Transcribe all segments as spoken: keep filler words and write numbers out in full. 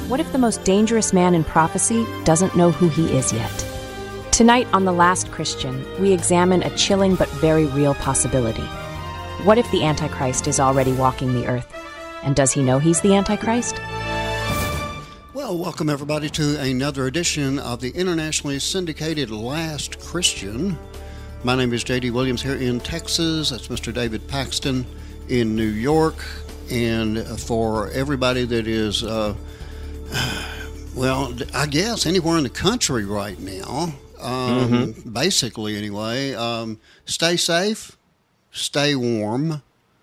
What if the most dangerous man in prophecy doesn't know who he is yet? Tonight on The Last Christian, we examine a chilling but very real possibility. What if the Antichrist is already walking the earth? And does he know he's the Antichrist? Well, welcome everybody to another edition of the internationally syndicated Last Christian. My name is J D Williams here in Texas. That's Mister David Paxton in New York. And for everybody that is, uh, well, I guess anywhere in the country right now, um, mm-hmm. basically anyway, um, stay safe, stay warm,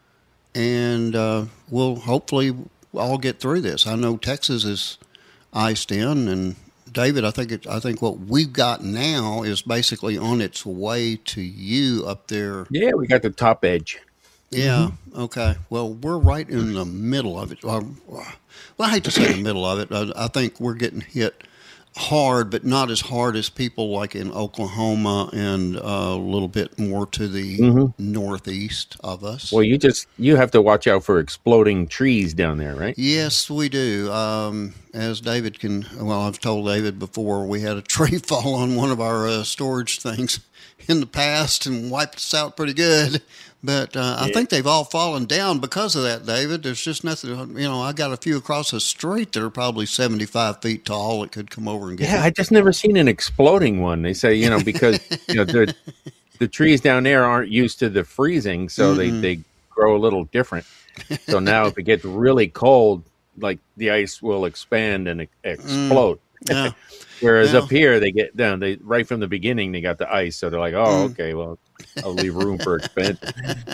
and uh, we'll hopefully all get through this. I know Texas is iced in, and David, I think it, I think what we've got now is basically on its way to you up there. Yeah, we got the top edge. Yeah. Mm-hmm. Okay. Well, we're right in the middle of it. Well, I hate to say the middle of it. I, I think we're getting hit hard, but not as hard as people like in Oklahoma and uh, a little bit more to the mm-hmm. northeast of us. Well, you just you have to watch out for exploding trees down there, right? Yes, we do. Um, as David can, well, I've told David before, we had a tree fall on one of our uh, storage things in the past and wiped us out pretty good. But uh, I yeah. think they've all fallen down because of that, David. There's just nothing, you know, I got a few across the street that are probably seventy-five feet tall that could come over and get Yeah, them. I just never seen an exploding one. They say, you know, because you know the the trees down there aren't used to the freezing, so mm-hmm. they, they grow a little different. So now if it gets really cold, like the ice will expand and explode. Mm. Yeah. Whereas yeah. up here, they get down, they right from the beginning, they got the ice. So they're like, oh, mm. okay, well, I'll leave room for expansion.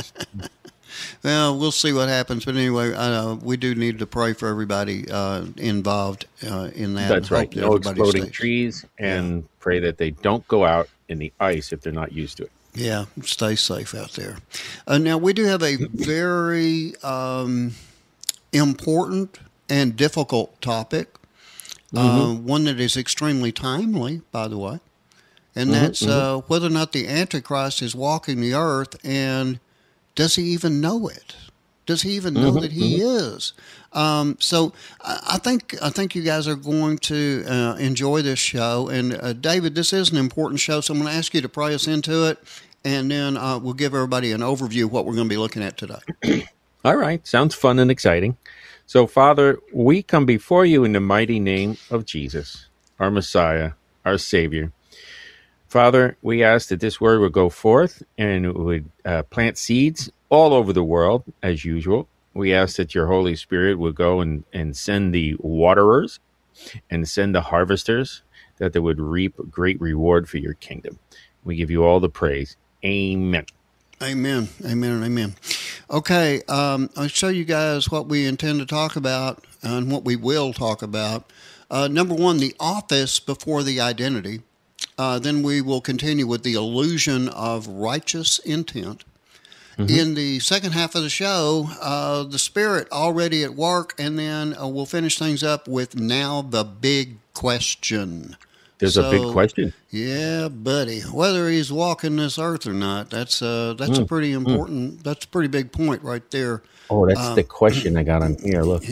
Well, we'll see what happens. But anyway, uh, we do need to pray for everybody uh, involved uh, in that. That's right. That no exploding stays. trees, and yeah. pray that they don't go out in the ice if they're not used to it. Yeah, stay safe out there. Uh, now, we do have a very um, important and difficult topic. Mm-hmm. Uh, one that is extremely timely, by the way, and mm-hmm, that's mm-hmm. Uh, whether or not the Antichrist is walking the earth, and does he even know it? Does he even know mm-hmm, that he mm-hmm. is? Um, so I think I think you guys are going to uh, enjoy this show. And uh, David, this is an important show, so I'm going to ask you to pray us into it, and then uh, we'll give everybody an overview of what we're going to be looking at today. All right, sounds fun and exciting. So, Father, we come before you in the mighty name of Jesus, our Messiah, our Savior. Father, we ask that this word would go forth and it would uh, plant seeds all over the world, as usual. We ask that your Holy Spirit would go and, and send the waterers and send the harvesters, that they would reap great reward for your kingdom. We give you all the praise. Amen. Amen. Amen and amen. Okay, um, I'll show you guys what we intend to talk about and what we will talk about. Uh, number one, the office before the identity. Uh, then we will continue with the illusion of righteous intent. Mm-hmm. In the second half of the show, uh, the Spirit already at work, and then uh, we'll finish things up with now the big question. There's so, a big question. Yeah, buddy. Whether he's walking this earth or not, that's uh, that's mm, a pretty important, mm. that's a pretty big point right there. Oh, that's um, the question I got on here. Look.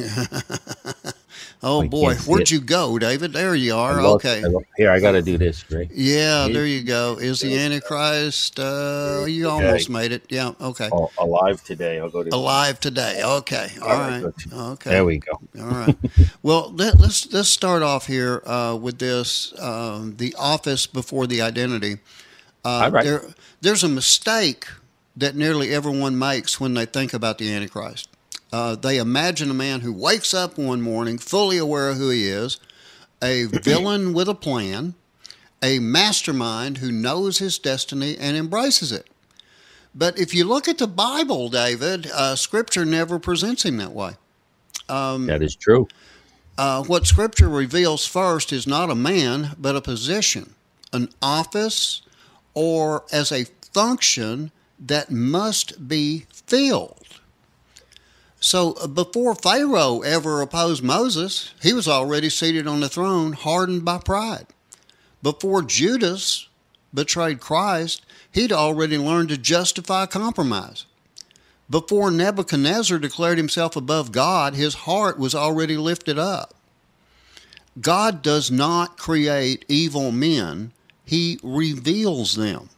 Oh, I boy. Where'd you go, David? There you are. I lost, okay. I here, I got to do this, right? Yeah, there you go. Is the Antichrist, uh, you almost made it. Yeah, okay. Oh, alive today. I'll go to Alive today. Okay. All, All right. right. Okay. There we go. All right. Well, let, let's let's start off here uh, with this, um, the office before the identity. Uh, All right. There, there's a mistake that nearly everyone makes when they think about the Antichrist. Uh, they imagine a man who wakes up one morning fully aware of who he is, a villain with a plan, a mastermind who knows his destiny and embraces it. But if you look at the Bible, David, uh, Scripture never presents him that way. Um, that is true. Uh, what Scripture reveals first is not a man, but a position, an office, or as a function that must be filled. So uh, before Pharaoh ever opposed Moses, he was already seated on the throne, hardened by pride. Before Judas betrayed Christ, he'd already learned to justify compromise. Before Nebuchadnezzar declared himself above God, his heart was already lifted up. God does not create evil men. He reveals them.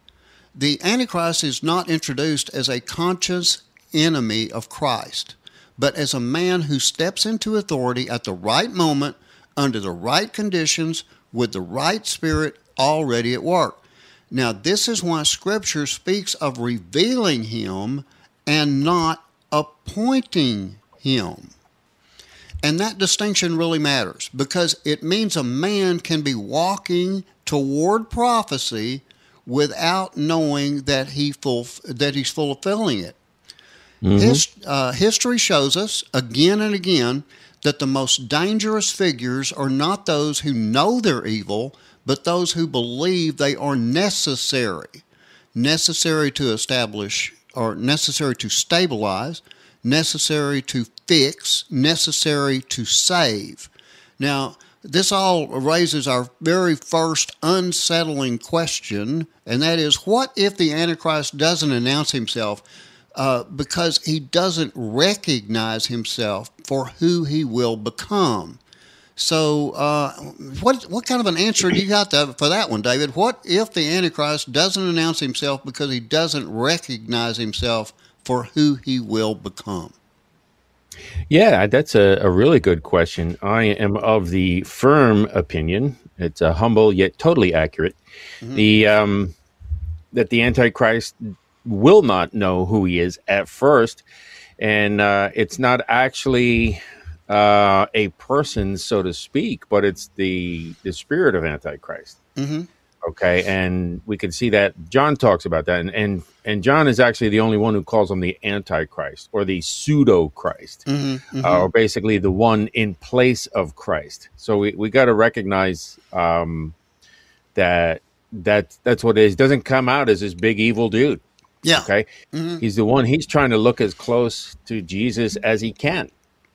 The Antichrist is not introduced as a conscious enemy of Christ, but as a man who steps into authority at the right moment, under the right conditions, with the right spirit already at work. Now, this is why Scripture speaks of revealing him and not appointing him. And that distinction really matters, because it means a man can be walking toward prophecy without knowing that he full, that he's fulfilling it. Mm-hmm. His, uh, history shows us again and again that the most dangerous figures are not those who know they're evil, but those who believe they are necessary, necessary to establish, or necessary to stabilize, necessary to fix, necessary to save. Now, this all raises our very first unsettling question, and that is, what if the Antichrist doesn't announce himself uh, because he doesn't recognize himself for who he will become? So uh, what what kind of an answer do you got to, for that one, David? What if the Antichrist doesn't announce himself because he doesn't recognize himself for who he will become? Yeah, that's a, a really good question. I am of the firm opinion, it's a humble yet totally accurate, mm-hmm. the um, that the Antichrist will not know who he is at first, and uh, it's not actually uh, a person, so to speak, but it's the the spirit of Antichrist. Mm-hmm. Okay, and we can see that John talks about that, and, and and John is actually the only one who calls him the Antichrist, or the pseudo-Christ, mm-hmm, mm-hmm. Uh, or basically the one in place of Christ. So we, we got to recognize um, that that that's what it is. He doesn't come out as this big evil dude. Yeah. Okay, mm-hmm. He's the one. He's trying to look as close to Jesus as he can.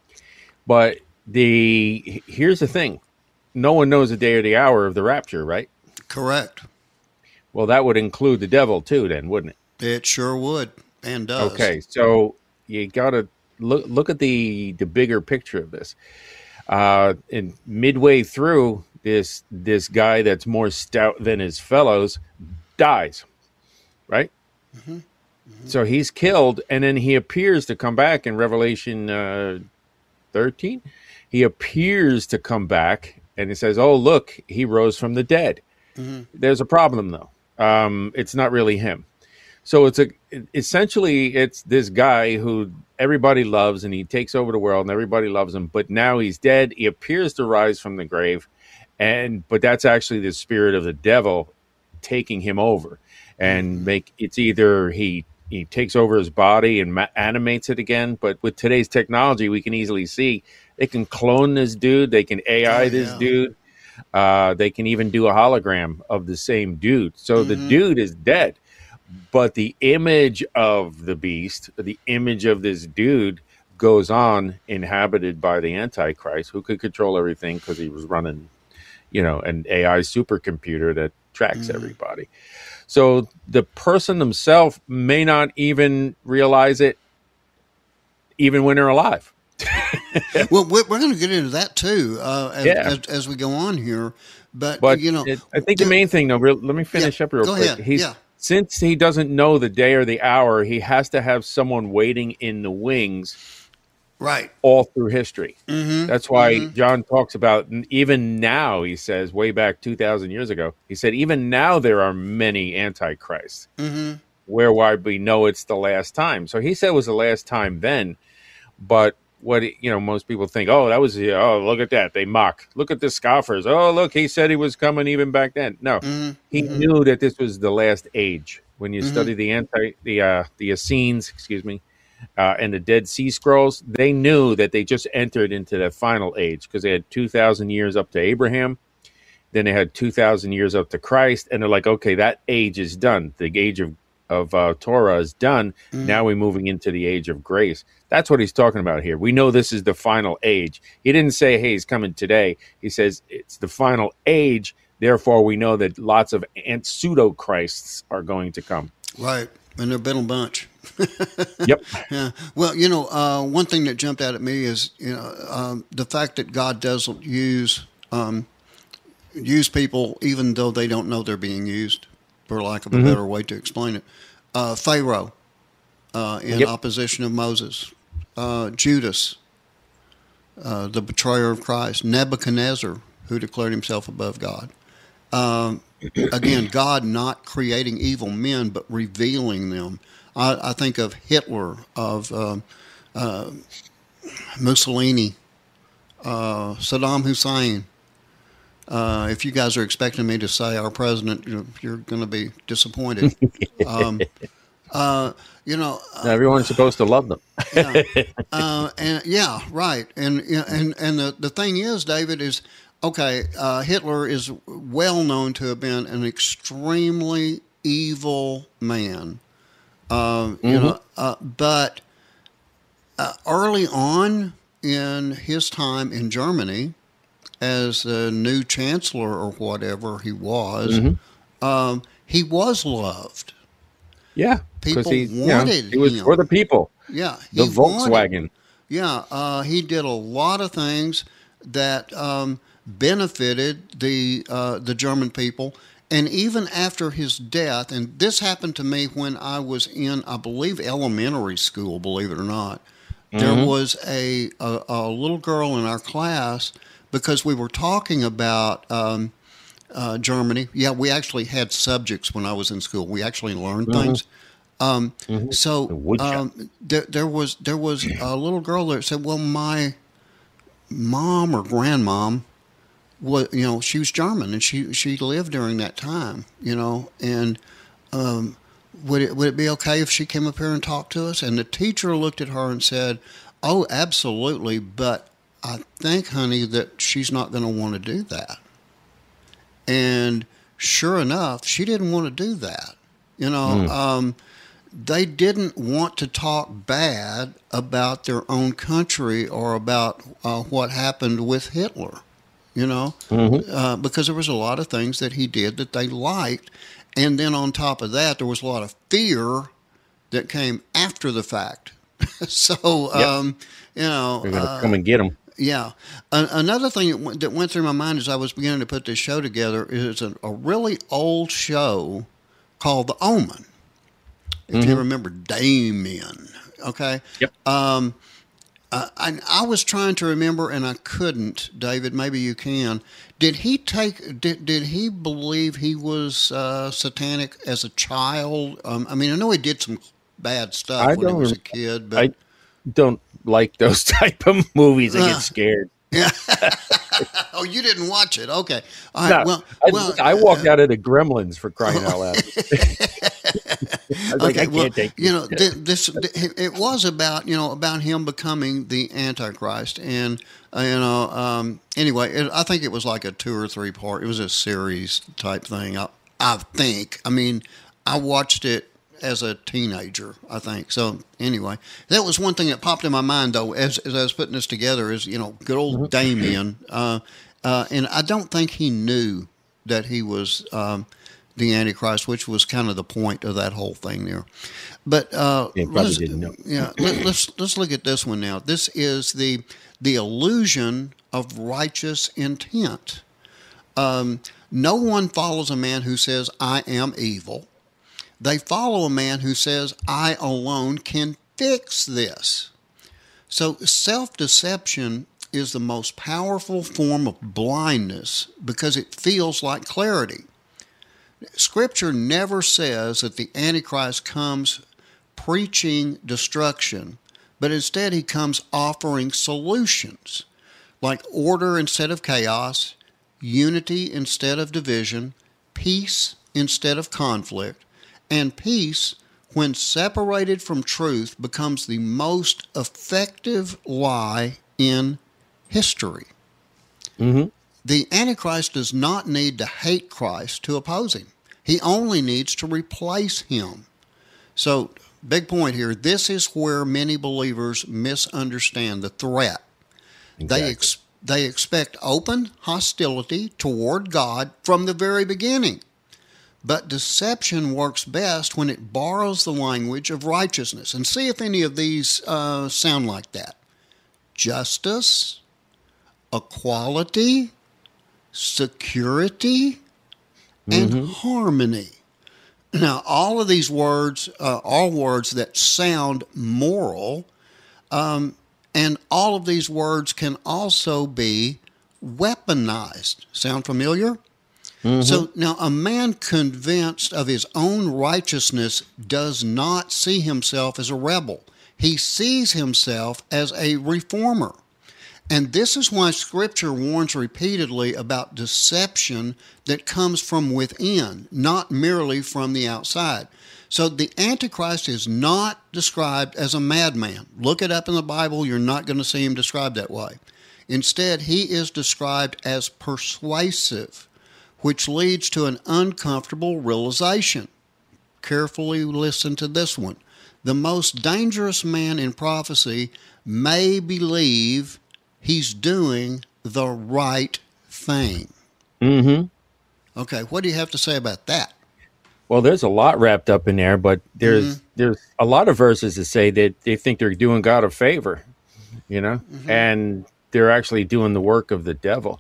But the here's the thing: no one knows the day or the hour of the rapture, right? Correct. Well, that would include the devil too, then, wouldn't it? It sure would, and does. Okay, so you got to look look at the the bigger picture of this. Uh, and midway through, this this guy that's more stout than his fellows dies, right? Mm-hmm. Mm-hmm. So he's killed, and then he appears to come back in Revelation uh, thirteen. He appears to come back, and it says, "Oh, look, he rose from the dead." Mm-hmm. There's a problem, though. Um, it's not really him. So it's a essentially it's this guy who everybody loves, and he takes over the world, and everybody loves him. But now he's dead. He appears to rise from the grave, and but that's actually the spirit of the devil taking him over, and mm-hmm. make it's either he he takes over his body and ma- animates it again. But with today's technology, we can easily see they can clone this dude, they can A I oh, this yeah. dude. Uh, they can even do a hologram of the same dude. So mm-hmm. the dude is dead, but the image of the beast, the image of this dude goes on, inhabited by the Antichrist, who could control everything because he was running, you know, an A I supercomputer that tracks mm-hmm. everybody. So the person themselves may not even realize it, even when they're alive. Well, we're going to get into that too uh, as, yeah. as, as we go on here. But, but you know, it, I think the main thing, though, real, let me finish yeah, up real go quick. Ahead. He's, yeah. Since he doesn't know the day or the hour, he has to have someone waiting in the wings, right, all through history. Mm-hmm. That's why mm-hmm. John talks about, even now, he says, way back two thousand years ago, he said, even now there are many antichrists, mm-hmm. whereby we know it's the last time. So he said it was the last time then, but what, you know, most people think, oh, that was, oh, look at that. They mock. Look at the scoffers. Oh, look, he said he was coming even back then. No, mm-hmm. he mm-hmm. knew that this was the last age. When you mm-hmm. study the anti, the, uh, the Essenes, excuse me, uh, and the Dead Sea Scrolls, they knew that they just entered into the final age because they had two thousand years up to Abraham. Then they had two thousand years up to Christ. And they're like, okay, that age is done. The age of of uh, Torah is done. Mm-hmm. Now we're moving into the age of grace. That's what he's talking about here. We know this is the final age. He didn't say, hey, he's coming today. He says it's the final age. Therefore, we know that lots of ant- pseudo-Christs are going to come. Right, And they've been a bunch. Yep. Yeah. Well, you know, uh, one thing that jumped out at me is, you know, um, the fact that God doesn't use um, use people even though they don't know they're being used, for lack of a mm-hmm. better way to explain it. Uh, Pharaoh uh, in yep. opposition of Moses. Uh, Judas, uh, the betrayer of Christ. Nebuchadnezzar, who declared himself above God. Um, again, God not creating evil men, but revealing them. I, I think of Hitler, of uh, uh, Mussolini, uh, Saddam Hussein. Uh, if you guys are expecting me to say our president, you're, you're going to be disappointed. um, uh, you know, uh, everyone's supposed to love them. yeah, uh, and yeah, right. And and and the the thing is, David, is okay. Uh, Hitler is well known to have been an extremely evil man. Uh, mm-hmm. You know, uh, but uh, early on in his time in Germany, as a new chancellor or whatever he was, mm-hmm. um, he was loved. Yeah, people he, wanted you know, he was him. for the people. Yeah, the Volkswagen. Wanted, yeah, uh, he did a lot of things that um, benefited the uh, the German people. And even after his death, and this happened to me when I was in, I believe, elementary school, believe it or not, mm-hmm. there was a, a, a little girl in our class, because we were talking about um, uh, Germany. Yeah, we actually had subjects when I was in school. We actually learned mm-hmm. things. Um, mm-hmm. So um, there, there was there was a little girl that said, well, my mom or grandmom, was, you know, she was German, and she, she lived during that time, you know, and um, would it would it be okay if she came up here and talked to us? And the teacher looked at her and said, oh, absolutely, but I think, honey, that she's not going to want to do that. And sure enough, she didn't want to do that. You know, mm. um, they didn't want to talk bad about their own country or about uh, what happened with Hitler, you know, mm-hmm. uh, because there was a lot of things that he did that they liked. And then on top of that, there was a lot of fear that came after the fact. so, yep. um, you know. They're going to uh, come and get them. Yeah. Uh, another thing that went, that went through my mind as I was beginning to put this show together is a, a really old show called The Omen. If mm-hmm. you remember Damien, okay? Yep. Um, uh, I, I was trying to remember, and I couldn't, David. Maybe you can. Did he take? Did did he believe he was uh, satanic as a child? Um, I mean, I know he did some bad stuff I when he was a kid, but I don't like those type of movies. I get uh, scared. Yeah. Oh, you didn't watch it? Okay. All right. No, well, I, well, I walked uh, out of the Gremlins for crying out loud. I was like, okay, I can't well, take you know, this, this it was about you know about him becoming the Antichrist, and uh, you know, um, anyway, it, I think it was like a two or three part. It was a series type thing. I, I think. I mean, I watched it as a teenager, I think. So anyway, that was one thing that popped in my mind, though, as, as I was putting this together, is, you know, good old Damien. Uh, uh, and I don't think he knew that he was um, the Antichrist, which was kind of the point of that whole thing there. But uh, yeah, probably didn't know. Yeah, let, let's let's look at this one now. This is the the illusion of righteous intent. Um, no one follows a man who says, I am evil. They follow a man who says, I alone can fix this. So self-deception is the most powerful form of blindness because it feels like clarity. Scripture never says that the Antichrist comes preaching destruction, but instead he comes offering solutions like order instead of chaos, unity instead of division, peace instead of conflict. And peace, when separated from truth, becomes the most effective lie in history. Mm-hmm. The Antichrist does not need to hate Christ to oppose him. He only needs to replace him. So, big point here. This is where many believers misunderstand the threat. Exactly. They ex- they expect open hostility toward God from the very beginning. But deception works best when it borrows the language of righteousness. And see if any of these uh, sound like that. Justice, equality, security, and mm-hmm. harmony. Now, all of these words uh, are words that sound moral, um, and all of these words can also be weaponized. Sound familiar? Mm-hmm. So now a man convinced of his own righteousness does not see himself as a rebel. He sees himself as a reformer. And this is why Scripture warns repeatedly about deception that comes from within, not merely from the outside. So the Antichrist is not described as a madman. Look it up in the Bible. You're not going to see him described that way. Instead, he is described as persuasive, which leads to an uncomfortable realization. Carefully listen to this one. The most dangerous man in prophecy may believe he's doing the right thing. Mm-hmm. Okay, what do you have to say about that? Well, there's a lot wrapped up in there, but there's mm-hmm. there's a lot of verses that say that they think they're doing God a favor, you know, mm-hmm. and they're actually doing the work of the devil.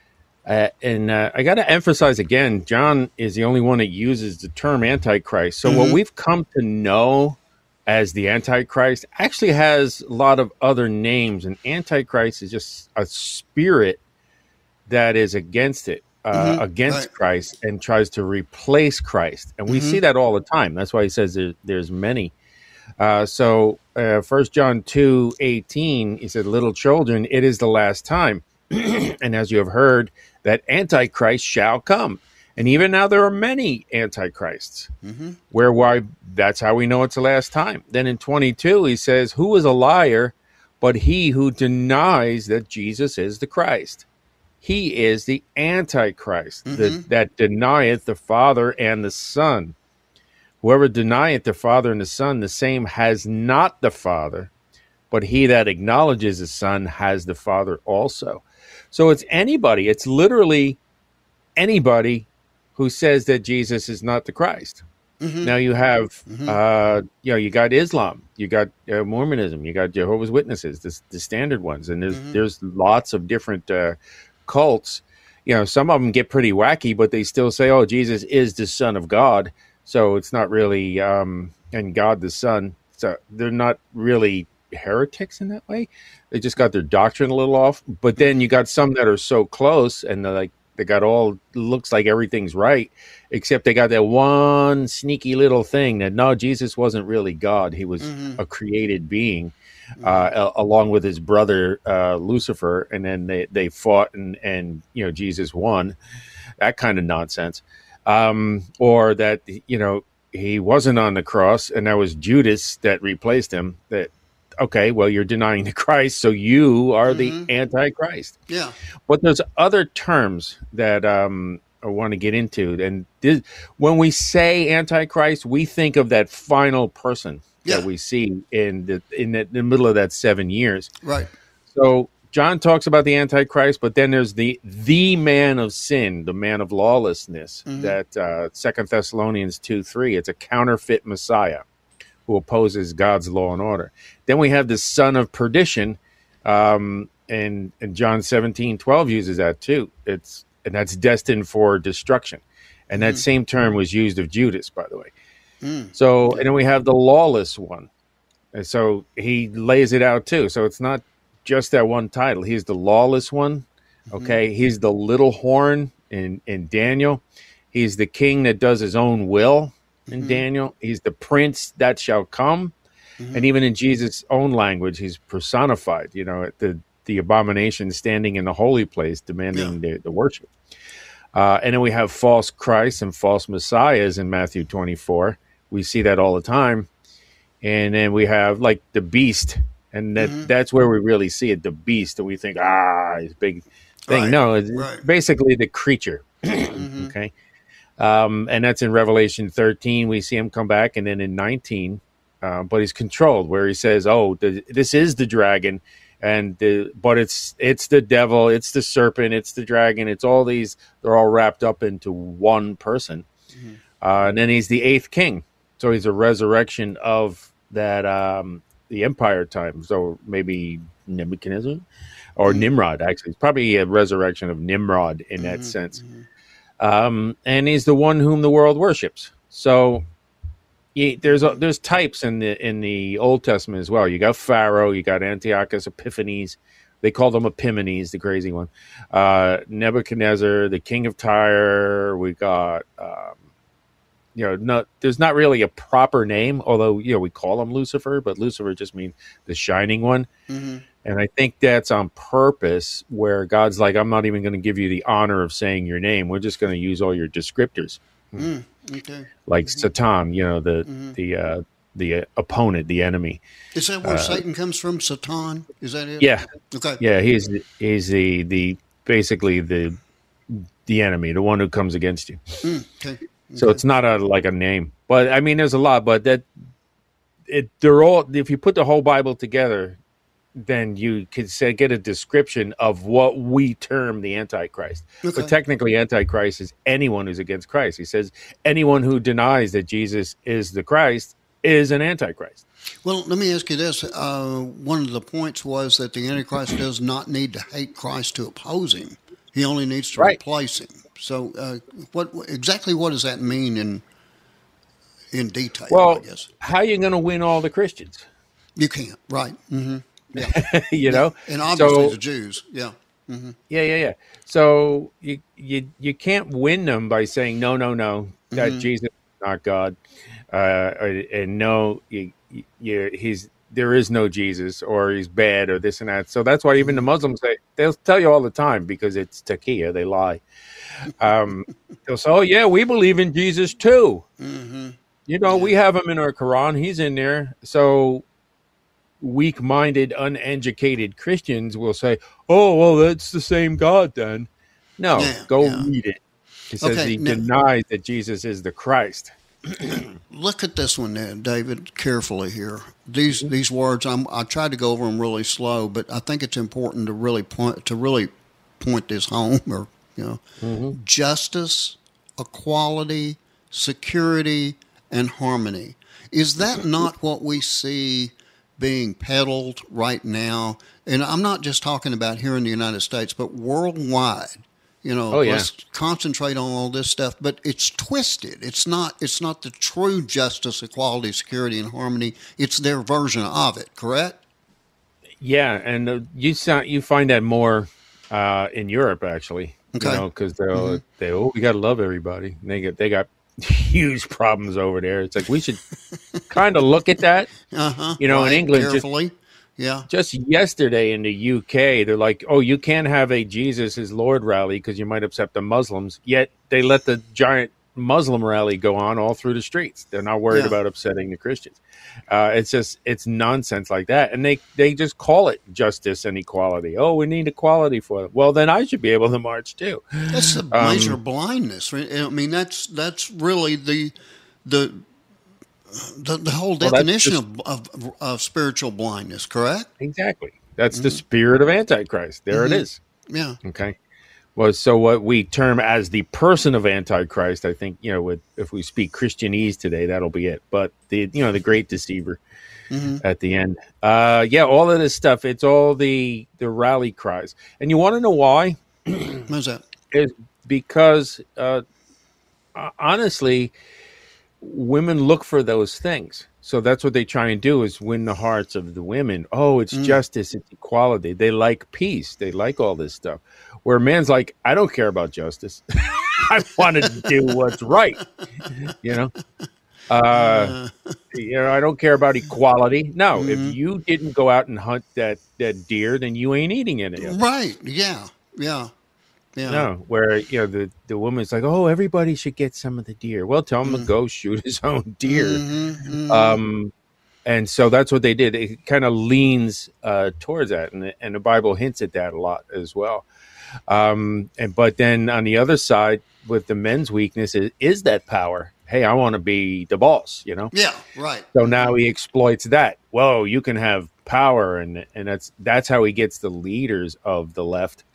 Uh, and uh, I got to emphasize again, John is the only one that uses the term Antichrist. So mm-hmm. what we've come to know as the Antichrist actually has a lot of other names, and Antichrist is just a spirit that is against it, uh, mm-hmm. against right. Christ, and tries to replace Christ. And we mm-hmm. see that all the time. That's why he says there, there's many. Uh, so uh, First John two eighteen, he said, little children, it is the last time. And as you have heard, that Antichrist shall come. And even now there are many Antichrists. Mm-hmm. Where why that's how we know it's the last time. Then in twenty-two, he says, who is a liar but he who denies that Jesus is the Christ? He is the Antichrist, mm-hmm. the, that denieth the Father and the Son. Whoever denieth the Father and the Son, the same has not the Father, but he that acknowledges the Son has the Father also. So it's anybody, it's literally anybody who says that Jesus is not the Christ. Mm-hmm. Now you have, mm-hmm. uh, you know, you got Islam, you got uh, Mormonism, you got Jehovah's Witnesses, the, the standard ones, and there's mm-hmm. there's lots of different uh, cults. You know, some of them get pretty wacky, but they still say, "Oh, Jesus is the Son of God," so it's not really, um, and God the Son. So they're not really heretics in that way. They just got their doctrine a little off. But then you got some that are so close, and they're like. They got all, looks like everything's right, except they got that one sneaky little thing that, no, Jesus wasn't really God. He was mm-hmm. a created being, mm-hmm. uh, a- along with his brother, uh, Lucifer. And then they, they fought and, and, you know, Jesus won. That kind of nonsense. Um, or that, you know, he wasn't on the cross and that was Judas that replaced him. That, okay, well, you're denying the Christ, so you are mm-hmm. the Antichrist. Yeah. But there's other terms that um, I want to get into. And this, when we say Antichrist, we think of that final person yeah. that we see in the in the, the middle of that seven years. Right. So John talks about the Antichrist, but then there's the the man of sin, the man of lawlessness, mm-hmm. that uh, Second Thessalonians two three, it's a counterfeit Messiah who opposes God's law and order. Then we have the son of perdition, um, and, and John seventeen twelve uses that too. It's and that's destined for destruction. And that mm. same term was used of Judas, by the way. Mm. So, and then we have the lawless one. And so he lays it out too. So it's not just that one title. He's the lawless one. Okay. Mm. He's the little horn in, in Daniel. He's the king that does his own will. In mm-hmm. Daniel, he's the prince that shall come. Mm-hmm. And even in Jesus' own language, he's personified, you know, the, the abomination standing in the holy place, demanding yeah. the, the worship. Uh, and then we have false Christs and false messiahs in Matthew twenty-four. We see that all the time. And then we have like the beast. And that mm-hmm. that's where we really see it, the beast. And we think, ah, it's big thing. Right. No, it's right. basically the creature. mm-hmm. Okay. Um, and that's in Revelation thirteen. We see him come back, and then in nineteen, uh, but he's controlled, where he says, "Oh, the, this is the dragon, and the, but it's it's the devil, it's the serpent, it's the dragon, it's all these. They're all wrapped up into one person." Mm-hmm. Uh, and then he's the eighth king. So he's a resurrection of that, um, the empire time. So maybe Nebuchadnezzar or mm-hmm. Nimrod, actually. It's probably a resurrection of Nimrod in that mm-hmm. sense. Um, and he's the one whom the world worships. So he, there's a, there's types in the in the Old Testament as well. You got Pharaoh, you got Antiochus Epiphanes. They call them Epimanes, the crazy one. Uh, Nebuchadnezzar, the king of Tyre. We got, um, you know, not, there's not really a proper name, although, you know, we call him Lucifer, but Lucifer just means the shining one. Mm-hmm. And I think that's on purpose, where God's like, I'm not even going to give you the honor of saying your name. We're just going to use all your descriptors. Mm, okay. Like mm-hmm. Satan, you know, the, mm-hmm. the, uh, the uh, opponent, the enemy. Is that where uh, Satan comes from? Satan? Is that it? Yeah. Okay. Yeah, he's he's the the basically the the enemy, the one who comes against you. Mm, okay. Okay. So it's not a like a name, but I mean, there's a lot. But that it they're all. If you put the whole Bible together, then you could say get a description of what we term the Antichrist. Okay. But technically, Antichrist is anyone who's against Christ. He says anyone who denies that Jesus is the Christ is an Antichrist. Well, let me ask you this. Uh, one of the points was that the Antichrist does not need to hate Christ to oppose him. He only needs to right. replace him. So uh, what exactly what does that mean in in detail, well, I guess? How are you going to win all the Christians? You can't, right. Mm-hmm. Yeah. you yeah. know? And obviously so, the Jews, yeah. Mm-hmm. Yeah, yeah, yeah. So you, you, you can't win them by saying, no, no, no, that mm-hmm. Jesus is not God. Uh, and no, you, you, he's there is no Jesus, or he's bad, or this and that. So that's why even the Muslims, they, they'll tell you all the time, because it's taqiyya, they lie. Um, they'll say, oh, yeah, we believe in Jesus too. Mm-hmm. You know, yeah. we have him in our Quran. He's in there. So weak-minded, uneducated Christians will say, oh, well, that's the same God then. No, yeah, go yeah. read it. It says okay, he now, denies that Jesus is the Christ. Look at this one, then, David, carefully here. These mm-hmm. these words, I'm, I tried to go over them really slow, but I think it's important to really point to really point this home. Or you know, mm-hmm. justice, equality, security, and harmony. Is that not what we see being peddled right now? And I'm not just talking about here in the United States, but worldwide. You know, oh, yeah. let's concentrate on all this stuff, but it's twisted. It's not. It's not the true justice, equality, security, and harmony. It's their version of it. Correct? Yeah, and uh, you sound, you find that more uh, in Europe, actually. Okay. You know, because they mm-hmm. they oh, we got to love everybody. And they get they got huge problems over there. It's like we should kind of look at that. Uh-huh. You know, right. in England, carefully. Just, Yeah. Just yesterday in the U K, they're like, oh, you can't have a Jesus is Lord rally because you might upset the Muslims. Yet they let the giant Muslim rally go on all through the streets. They're not worried yeah. about upsetting the Christians. Uh, it's just, it's nonsense like that. And they, they just call it justice and equality. Oh, we need equality for them. Well, then I should be able to march too. That's the um, major blindness. I mean, that's, that's really the, the, The, the whole definition well, just, of, of, of spiritual blindness, correct? Exactly. That's mm-hmm. the spirit of Antichrist. There mm-hmm. it is. Yeah. Okay. Well, so what we term as the person of Antichrist, I think, you know, with, if we speak Christianese today, that'll be it. But the, you know, the great deceiver mm-hmm. at the end. Uh, yeah, all of this stuff, it's all the, the rally cries. And you want to know why? What's that? Is because, uh, honestly, women look for those things. So that's what they try and do, is win the hearts of the women. Oh, it's mm. justice, it's equality. They like peace. They like all this stuff. Where man's like, I don't care about justice. I want to do what's right. You know? Uh, you know, I don't care about equality. No, mm. if you didn't go out and hunt that, that deer, then you ain't eating it. Right. Yeah. Yeah. Yeah. No, where, you know, the, the woman's like, oh, everybody should get some of the deer. Well, tell him mm. to go shoot his own deer. Mm-hmm, mm-hmm. Um, and so that's what they did. It kind of leans uh, towards that. And the, and the Bible hints at that a lot as well. Um, and but then on the other side, with the men's weakness, is, is that power. Hey, I want to be the boss, you know? Yeah, right. So now he exploits that. Whoa, you can have power. And, and that's that's how he gets the leaders of the left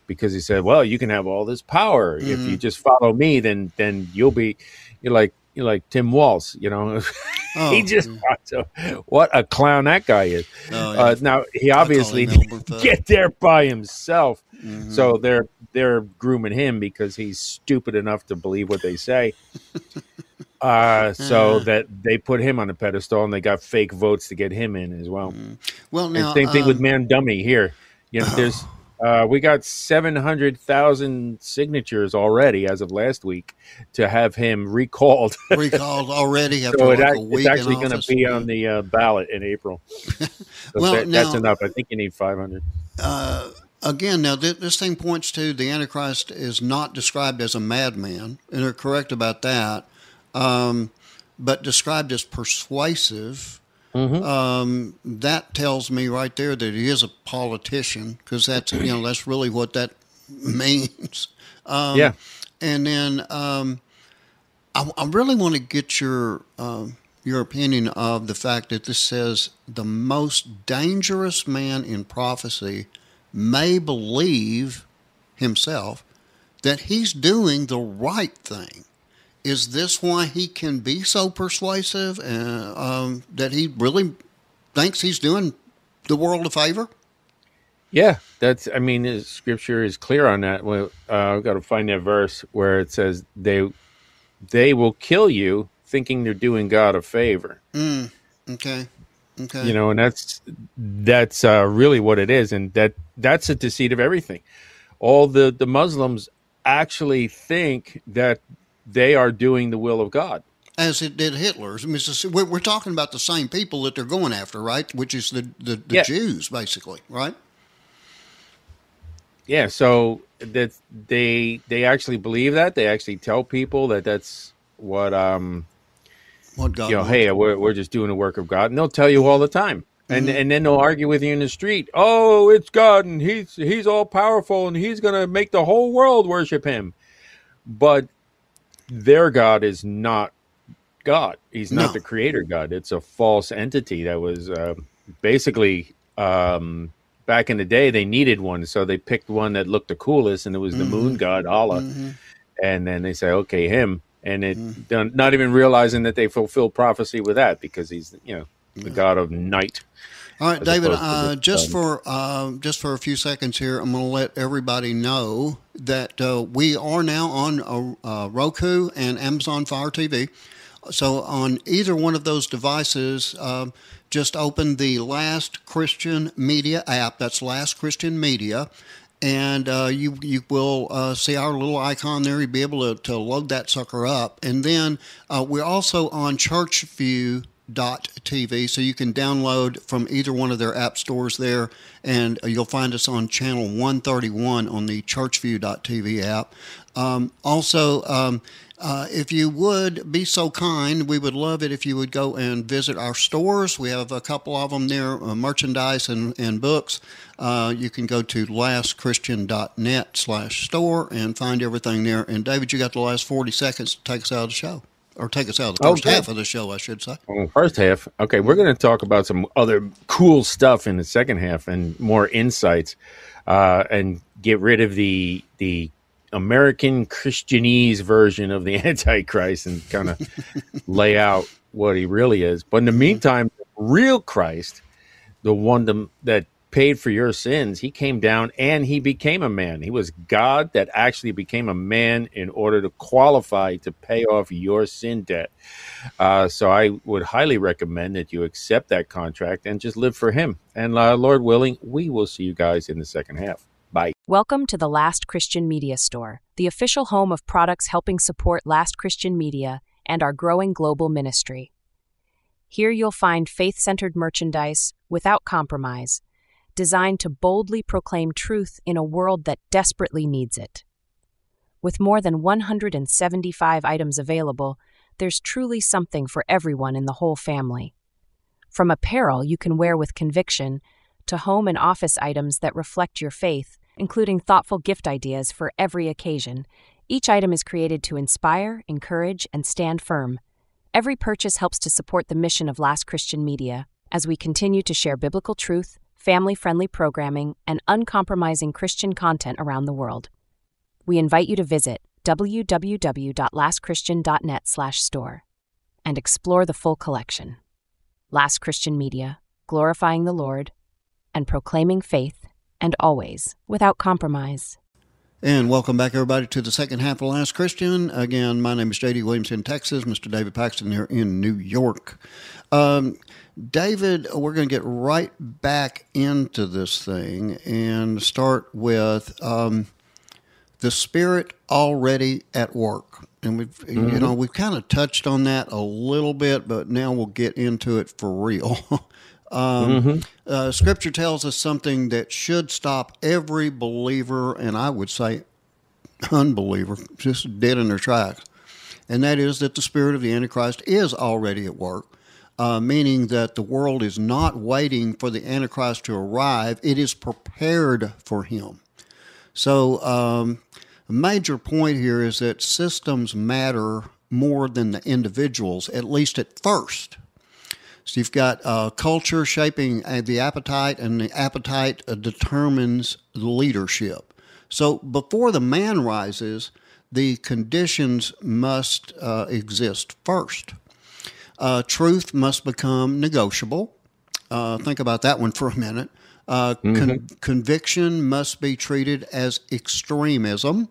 because he said, well, you can have all this power. Mm-hmm. If you just follow me, then then you'll be, you're like, you're like Tim Walz, you know. Oh, he just yeah. What a clown that guy is. Oh, yeah. uh, now he obviously didn't get there by himself, mm-hmm. so they're they're grooming him because he's stupid enough to believe what they say. uh, so uh, that they put him on a pedestal, and they got fake votes to get him in as well. Mm-hmm. Well, now and same thing um, with Man Dummy here. You know, oh. there's. Uh, we got seven hundred thousand signatures already as of last week to have him recalled. Recalled already after so like it, a week. It's actually going to be on the uh, ballot in April. So well, that, now, that's enough. I think you need five hundred. Uh, again, now th- this thing points to the Antichrist is not described as a madman, and they're correct about that, um, but described as persuasive. Mm-hmm. Um, that tells me right there that he is a politician, because that's, you know, that's really what that means. Um, yeah. And then um, I, I really want to get your um, your opinion of the fact that this says the most dangerous man in prophecy may believe himself that he's doing the right thing. Is this why he can be so persuasive uh, um, that he really thinks he's doing the world a favor? Yeah, that's. I mean, the scripture is clear on that. Well, uh, I've got to find that verse where it says they they will kill you thinking they're doing God a favor. Mm, okay, okay. You know, and that's that's uh, really what it is, and that that's a deceit of everything. All the the Muslims actually think that they are doing the will of God. As it did Hitler's. I mean, we're, we're talking about the same people that they're going after, right? Which is the, the, the yeah. Jews, basically, right? Yeah, so that they they actually believe that. They actually tell people that that's what, um, what God you know, wants. hey, we're, we're just doing the work of God. And they'll tell you all the time. And mm-hmm. and then they'll argue with you in the street. Oh, it's God, and he's, he's all powerful, and he's going to make the whole world worship him. But their God is not God. He's not no. the creator God. It's a false entity that was uh, basically um, back in the day. They needed one, so they picked one that looked the coolest, and it was the mm-hmm. moon god Allah. Mm-hmm. And then they say, okay, him, and it mm-hmm. not even realizing that they fulfill prophecy with that, because he's, you know, the yeah. god of night. All right, David, uh, just for uh, just for a few seconds here, I'm going to let everybody know that uh, we are now on uh, Roku and Amazon Fire T V. So on either one of those devices, uh, just open the Last Christian Media app. That's Last Christian Media. And uh, you you will uh, see our little icon there. You'll be able to, to load that sucker up. And then uh, we're also on Churchview dot T V, so you can download from either one of their app stores there, and you'll find us on channel one thirty-one on the Churchview dot T V app. Um, also, um, uh, if you would be so kind, we would love it if you would go and visit our stores. We have a couple of them there, uh, merchandise and, and books. Uh, you can go to last christian dot net slash store and find everything there. And David, you got the last forty seconds to take us out of the show. Or take us out of the first okay. half of the show, I should say. Well, first half. Okay, we're going to talk about some other cool stuff in the second half and more insights, uh, and get rid of the the American Christianese version of the Antichrist and kind of lay out what he really is. But in the meantime, the real Christ, the one to, that paid for your sins, he came down and he became a man. He was God that actually became a man in order to qualify to pay off your sin debt. Uh, so I would highly recommend that you accept that contract and just live for him. And uh, Lord willing, we will see you guys in the second half. Bye. Welcome to the Last Christian Media Store, the official home of products helping support Last Christian Media and our growing global ministry. Here you'll find faith-centered merchandise without compromise, designed to boldly proclaim truth in a world that desperately needs it. With more than one hundred seventy-five items available, there's truly something for everyone in the whole family. From apparel you can wear with conviction, to home and office items that reflect your faith, including thoughtful gift ideas for every occasion, each item is created to inspire, encourage, and stand firm. Every purchase helps to support the mission of Last Christian Media as we continue to share biblical truth, family-friendly programming, and uncompromising Christian content around the world. We invite you to visit w w w dot last christian dot net slash store and explore the full collection. Last Christian Media, glorifying the Lord and proclaiming faith, and always without compromise. And welcome back, everybody, to the second half of Last Christian. Again, my name is J D Williams in Texas, Mister David Paxton here in New York. Um, David, we're going to get right back into this thing and start with um, the Spirit already at work. And we've, mm-hmm. you know, we've kind of touched on that a little bit, but now we'll get into it for real. um, mm-hmm. uh, Scripture tells us something that should stop every believer, and I would say unbeliever, just dead in their tracks. And that is that the spirit of the Antichrist is already at work, uh, meaning that the world is not waiting for the Antichrist to arrive. It is prepared for him. So um, a major point here is that systems matter more than the individuals, at least at first. So you've got uh, culture shaping uh, the appetite, and the appetite uh, determines the leadership. So before the man rises, the conditions must uh, exist first. Uh, truth must become negotiable. Uh, think about that one for a minute. Uh, mm-hmm. con- conviction must be treated as extremism,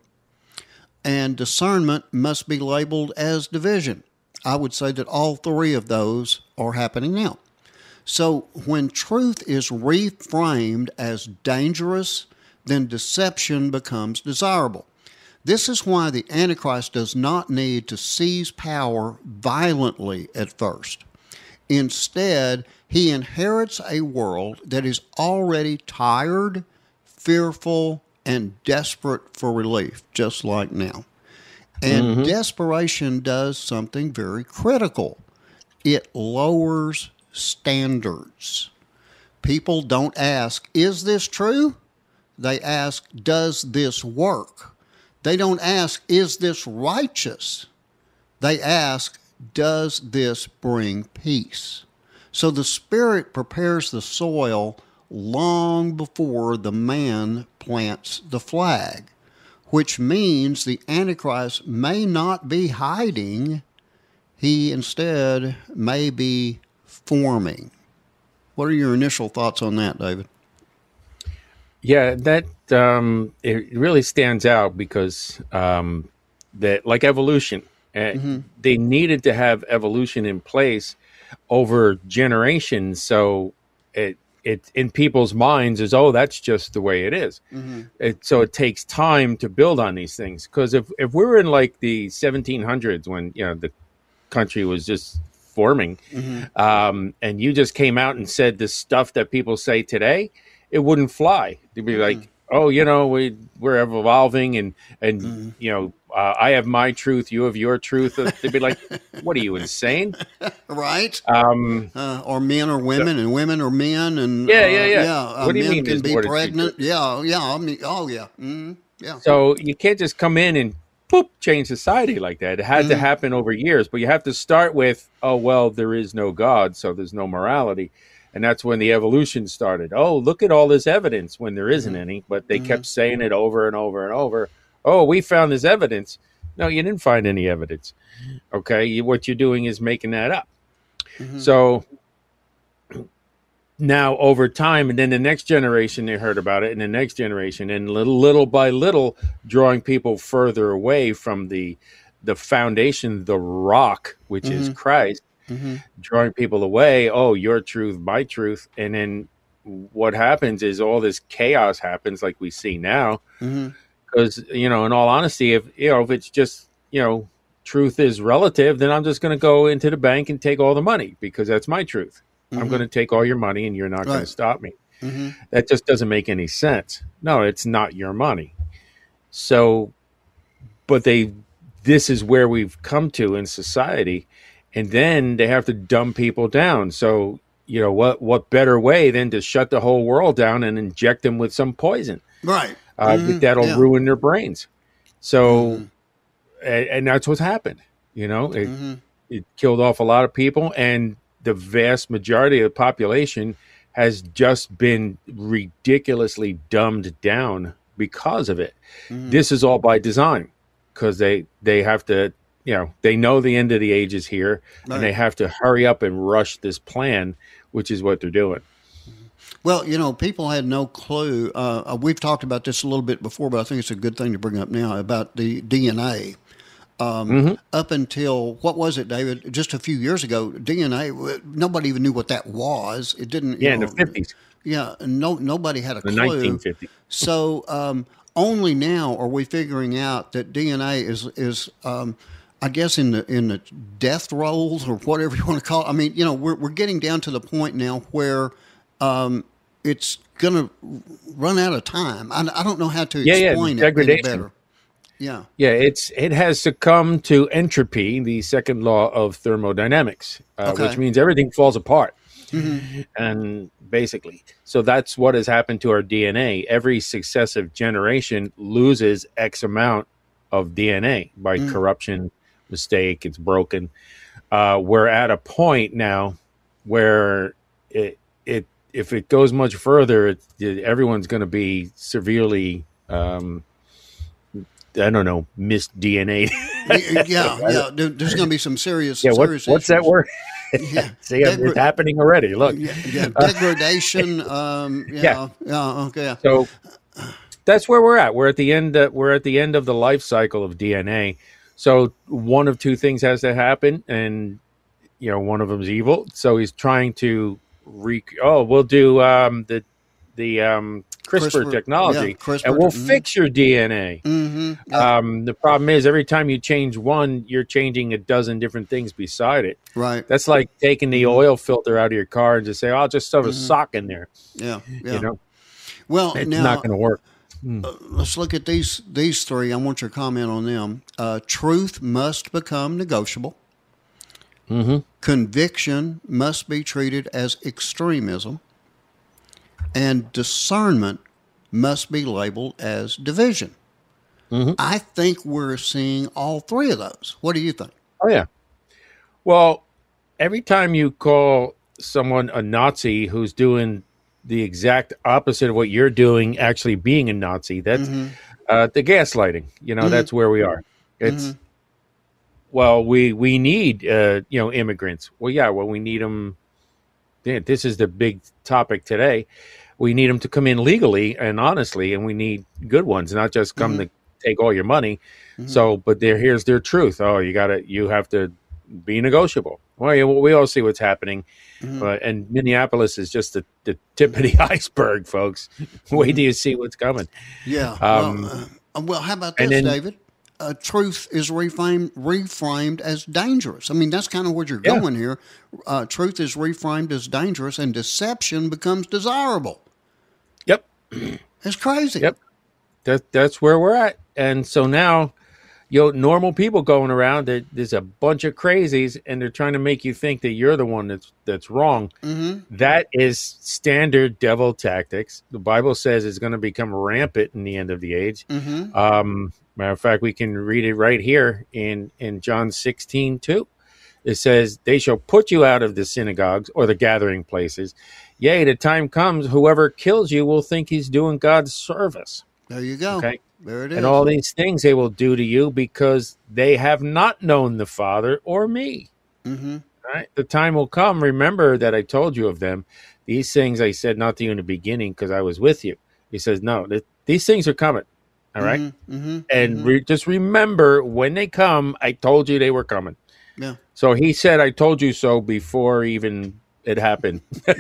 and discernment must be labeled as division. I would say that all three of those are happening now. So when truth is reframed as dangerous, then deception becomes desirable. This is why the Antichrist does not need to seize power violently at first. Instead, he inherits a world that is already tired, fearful, and desperate for relief, just like now. And mm-hmm. desperation does something very critical. It lowers standards. People don't ask, is this true? They ask, does this work? They don't ask, is this righteous? They ask, does this bring peace? So the Spirit prepares the soil long before the man plants the flag, which means the Antichrist may not be hiding. He instead may be forming. What are your initial thoughts on that, David? Yeah, that um, it really stands out because um, that, like evolution, uh, mm-hmm. they needed to have evolution in place over generations, so it it in people's minds is, oh, that's just the way it is. Mm-hmm. It, so it takes time to build on these things, because if if we were in like the seventeen hundreds when you know the country was just forming, mm-hmm. um, and you just came out and said the stuff that people say today, it wouldn't fly. They'd be mm-hmm. like, oh, you know, we, we're evolving, and, and mm-hmm. you know, uh, I have my truth, you have your truth. They'd be like, what are you, insane? Right. Um, uh, or men or women, so, and women or men. and Yeah, yeah, yeah. Uh, yeah uh, what do you men mean can be pregnant. Yeah, yeah. I mean, oh, yeah. Mm-hmm. Yeah. So you can't just come in and poop, change society like that. It had mm-hmm. to happen over years, but you have to start with, oh, well, there is no God, so there's no morality. And that's when the evolution started. Oh, look at all this evidence when there isn't mm-hmm. any, but they mm-hmm. kept saying it over and over and over. Oh, we found this evidence. No, you didn't find any evidence. Okay, you, what you're doing is making that up. Mm-hmm. So now over time, and then the next generation, they heard about it, and the next generation, and little, little by little, drawing people further away from the the foundation, the rock, which mm-hmm. is Christ. Mm-hmm. Drawing people away. Oh, your truth, my truth. And then what happens is all this chaos happens, like we see now. Because, mm-hmm. you know, in all honesty, if, you know, if it's just, you know, truth is relative, then I'm just going to go into the bank and take all the money because that's my truth. Mm-hmm. I'm going to take all your money and you're not right. going to stop me. Mm-hmm. That just doesn't make any sense. No, it's not your money. So, but they, this is where we've come to in society. And then they have to dumb people down. So, you know, what what better way than to shut the whole world down and inject them with some poison? Right. Uh, mm-hmm. That'll yeah. ruin their brains. So, mm-hmm. and, and that's what's happened. You know, it, mm-hmm. it killed off a lot of people. And the vast majority of the population has just been ridiculously dumbed down because of it. Mm. This is all by design, because they, they have to, you know, they know the end of the age is here, right. and they have to hurry up and rush this plan, which is what they're doing. Well, you know, people had no clue. Uh, we've talked about this a little bit before, but I think it's a good thing to bring up now about the D N A. Um, mm-hmm. Up until, what was it, David? Just a few years ago, D N A, nobody even knew what that was. It didn't. Yeah, you know, in the fifties. Yeah, no, nobody had a the clue. nineteen fifties. So um, only now are we figuring out that D N A is is. Um, I guess in the in the death rolls or whatever you want to call it. I mean, you know, we're we're getting down to the point now where um, it's going to run out of time. I, I don't know how to yeah, explain yeah, it degradation. any better. Yeah, yeah, it's it has succumbed to entropy, the second law of thermodynamics, uh, okay. which means everything falls apart. Mm-hmm. And basically, so that's what has happened to our D N A. Every successive generation loses X amount of D N A by mm. corruption, mistake, it's broken. Uh, we're at a point now where it it if it goes much further, it, it, everyone's going to be severely. Um, I don't know, missed D N A. yeah, yeah. There's going to be some serious. Yeah, what, serious what's that word? Yeah, See, Degra- it's happening already. Look, yeah, yeah. degradation. um, yeah, yeah, yeah. Okay. So that's where we're at. We're at the end. Uh, we're at the end of the life cycle of D N A. So one of two things has to happen, and you know, one of them's evil. So he's trying to re. Oh, we'll do um, the the um, CRISPR, CRISPR technology, yeah, CRISPR, and we'll mm-hmm. fix your D N A. Mm-hmm. Yeah. Um, the problem is, every time you change one, you're changing a dozen different things beside it. Right. That's like taking the oil filter out of your car and just say, "Oh, I'll just stuff a mm-hmm. sock in there." Yeah. yeah. You know. Well, it's now, not going to work. Uh, let's look at these these three. I want your comment on them. Uh, truth must become negotiable. Mm-hmm. Conviction must be treated as extremism. And discernment must be labeled as division. Mm-hmm. I think we're seeing all three of those. What do you think? Oh, yeah. Well, every time you call someone a Nazi who's doing the exact opposite of what you're doing, actually being a Nazi, that's mm-hmm. uh, the gaslighting. You know, mm-hmm. that's where we are. It's, mm-hmm. well, we, we need, uh, you know, immigrants. Well, yeah, well, we need them. This is the big topic today. We need them to come in legally and honestly, and we need good ones, not just come mm-hmm. to take all your money. Mm-hmm. So, but there, here's their truth. Oh, you got to, you have to be negotiable. Well, yeah, well, we all see what's happening. Mm-hmm. Uh, and Minneapolis is just the, the tip of the iceberg, folks. Wait till you see what's coming. Yeah. Um, well, uh, well, how about this, then, David? Uh, truth is reframed, reframed as dangerous. I mean, that's kind of where you're yeah. going here. Uh, truth is reframed as dangerous, and deception becomes desirable. Yep. It's crazy. Yep. That, that's where we're at. And so now, you know, normal people going around, there, there's a bunch of crazies, and they're trying to make you think that you're the one that's that's wrong. Mm-hmm. That is standard devil tactics. The Bible says it's going to become rampant in the end of the age. Mm-hmm. Um, matter of fact, we can read it right here in, in John sixteen two. It says, "They shall put you out of the synagogues," or the gathering places. "Yea, the time comes, whoever kills you will think he's doing God's service." There you go. Okay. There it is. And all these things they will do to you because they have not known the Father or me. Mm-hmm. Right? The time will come. Remember that I told you of them. These things I said not to you in the beginning because I was with you. He says, no, th- these things are coming. All right. Mm-hmm. Mm-hmm. And mm-hmm. Re- just remember when they come, I told you they were coming. Yeah. So he said, I told you so before even it happened.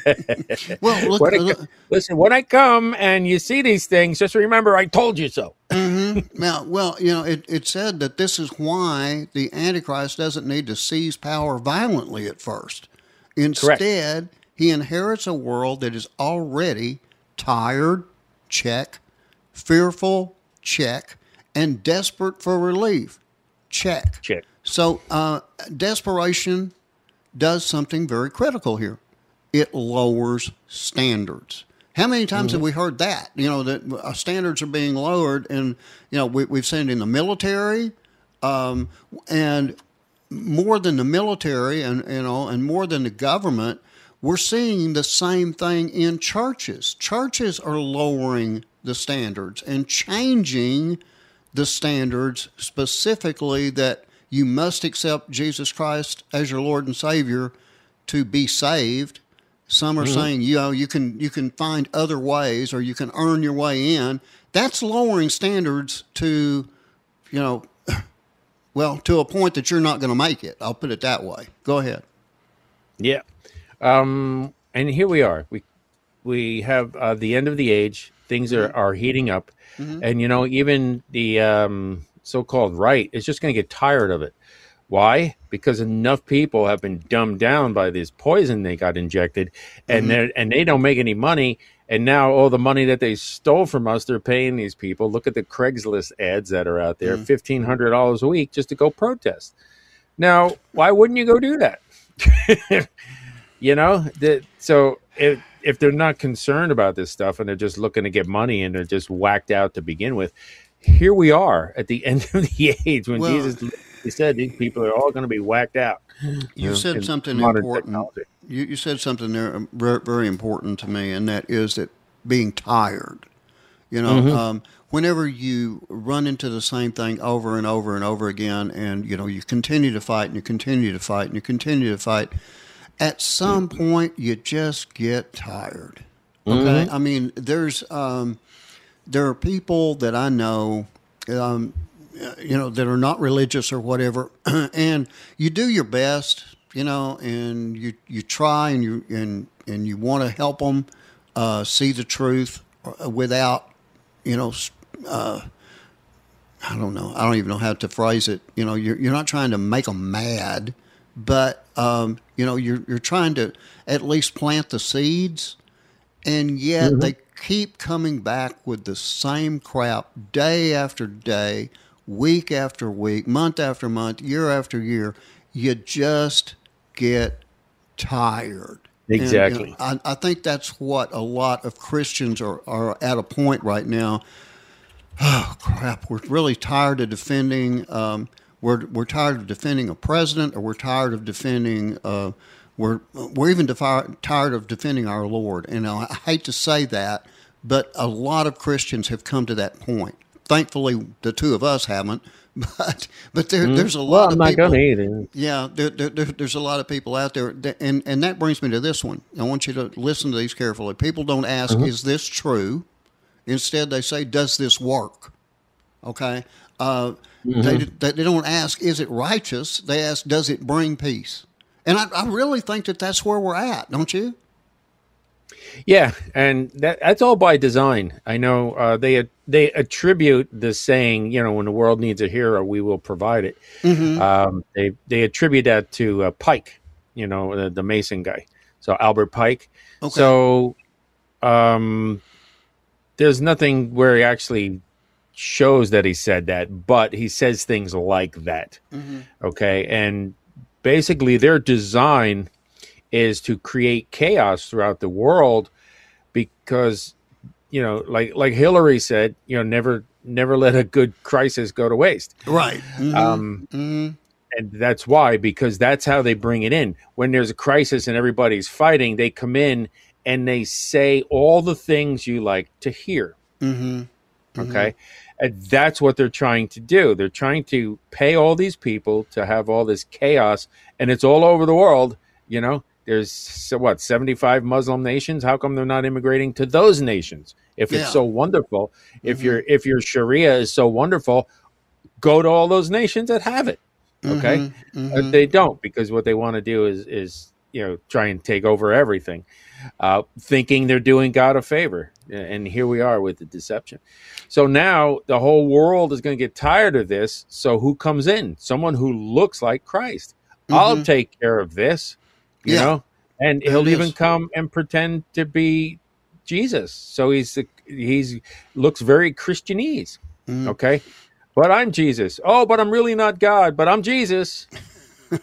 Well, look, when I, look, listen, when I come and you see these things, just remember I told you so. Mm-hmm. Now, well, you know, it, it said that this is why the Antichrist doesn't need to seize power violently at first. Instead, Correct. he inherits a world that is already tired, check, fearful, check, and desperate for relief, check. Check. So uh, desperation does something very critical here. It lowers standards. How many times mm-hmm. have we heard that? You know, that uh, standards are being lowered, and, you know, we, we've seen it in the military, um, and more than the military and, you know, and more than the government, we're seeing the same thing in churches. Churches are lowering the standards and changing the standards, specifically that you must accept Jesus Christ as your Lord and Savior to be saved. Some are mm-hmm. saying, you know, you can you can find other ways, or you can earn your way in. That's lowering standards to, you know, well, to a point that you're not going to make it. I'll put it that way. Go ahead. Yeah. Um, and here we are. We we have uh, the end of the age. Things are, are heating up. Mm-hmm. And, you know, even the um, so-called right is just going to get tired of it. Why? Because enough people have been dumbed down by this poison they got injected, and mm-hmm. and they don't make any money. And now all the money that they stole from us, they're paying these people. Look at the Craigslist ads that are out there, mm-hmm. fifteen hundred dollars a week just to go protest. Now, why wouldn't you go do that? You know, the, so if, if they're not concerned about this stuff and they're just looking to get money and they're just whacked out to begin with, here we are at the end of the age when well, Jesus he said these people are all going to be whacked out. You, you know, said something important. You, you said something there very, very important to me, and that is that being tired. You know, mm-hmm. um, whenever you run into the same thing over and over and over again, and you know you continue to fight and you continue to fight and you continue to fight, at some point you just get tired. Okay, mm-hmm. I mean, there's um, there are people that I know. Um, you know, that are not religious or whatever, and you do your best, you know, and you, you try and you and and you want to help them uh, see the truth without, you know, uh, I don't know, I don't even know how to phrase it. You know, you're you're not trying to make them mad, but um, you know, you're you're trying to at least plant the seeds, and yet mm-hmm. they keep coming back with the same crap day after day. Week after week, month after month, year after year, you just get tired. Exactly. And, you know, I, I think that's what a lot of Christians are, are at a point right now. Oh, crap. We're really tired of defending, um, we're, we're tired of defending a president, or we're tired of defending, uh, we're, we're even defi- tired of defending our Lord. And I hate to say that, but a lot of Christians have come to that point. Thankfully, the two of us haven't, but but there, mm. there's a lot well, of people. I'm not going to either. Yeah, there, there, there's a lot of people out there, that, and and that brings me to this one. I want you to listen to these carefully. People don't ask, mm-hmm. "Is this true?" Instead, they say, "Does this work?" Okay, uh, mm-hmm. they they don't ask, "Is it righteous?" They ask, "Does it bring peace?" And I, I really think that that's where we're at, don't you? Yeah, and that, that's all by design. I know uh, they they attribute the saying, you know, when the world needs a hero, we will provide it. Mm-hmm. Um, they they attribute that to uh, Pike, you know, the, the Mason guy. So Albert Pike. Okay. So um, there's nothing where he actually shows that he said that, but he says things like that. Mm-hmm. Okay, and basically their design is to create chaos throughout the world, because, you know, like like Hillary said, you know, never never let a good crisis go to waste. Right. Mm-hmm. Um, mm-hmm. And that's why, because that's how they bring it in. When there's a crisis and everybody's fighting, they come in and they say all the things you like to hear. Mm-hmm. Mm-hmm. Okay. And that's what they're trying to do. They're trying to pay all these people to have all this chaos, and it's all over the world, you know. There's, what, seventy-five Muslim nations? How come they're not immigrating to those nations? If yeah. it's so wonderful, if mm-hmm. your if your Sharia is so wonderful, go to all those nations that have it. Okay, mm-hmm. Mm-hmm. But they don't, because what they want to do is is you know try and take over everything, uh, thinking they're doing God a favor. And here we are with the deception. So now the whole world is going to get tired of this. So who comes in? Someone who looks like Christ. Mm-hmm. I'll take care of this. You yeah. know, and there he'll even come and pretend to be Jesus. So he's he's looks very Christianese. Mm. Okay, but I'm Jesus. Oh, but I'm really not God. But I'm Jesus.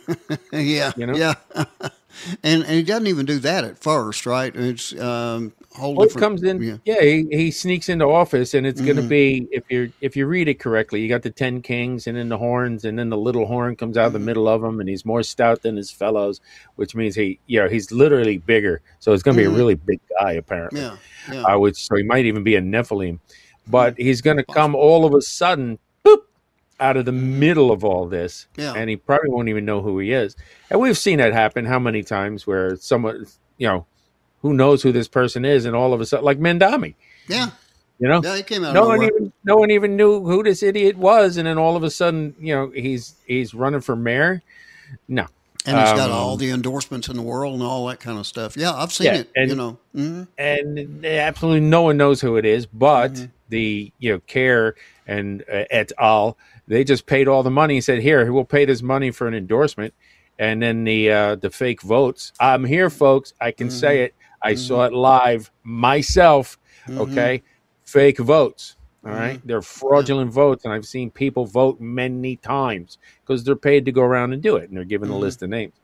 yeah, you know? yeah. and and he doesn't even do that at first, right? It's um, whole Well, it different. comes in. Yeah. Yeah, he, he sneaks into office, and it's going to Mhm. be if you if you read it correctly, you got the ten kings, and then the horns, and then the little horn comes out of the Mhm. middle of them, and he's more stout than his fellows, which means he, you know, he's literally bigger. So it's going to be a Mhm. really big guy, apparently. Yeah. Yeah. Uh, which so he might even be a Nephilim, but he's going to come Possible. all of a sudden, boop, out of the Mhm. middle of all this, Yeah. and he probably won't even know who he is. And we've seen that happen how many times where someone, you know, who knows who this person is, and all of a sudden, like Mendami, Yeah. you know, Yeah. He came out no of one nowhere. even no one even knew who this idiot was, and then all of a sudden, you know, he's he's running for mayor. No, And he's got all Um, the endorsements in the world and all that kind of stuff. Yeah, I've seen Yeah, it. and- you know. Mhm. and absolutely no one knows who it is, but Mhm. the you know Care and uh, et al. They just paid all the money and said, "Here, we'll pay this money for an endorsement." And then the uh, the fake votes. I'm here, folks. I can say it. I saw it live myself. Mhm. Okay, fake votes. All right, Mhm. they're fraudulent votes, and I've seen people vote many times because they're paid to go around and do it, and they're given a Mhm. list of names.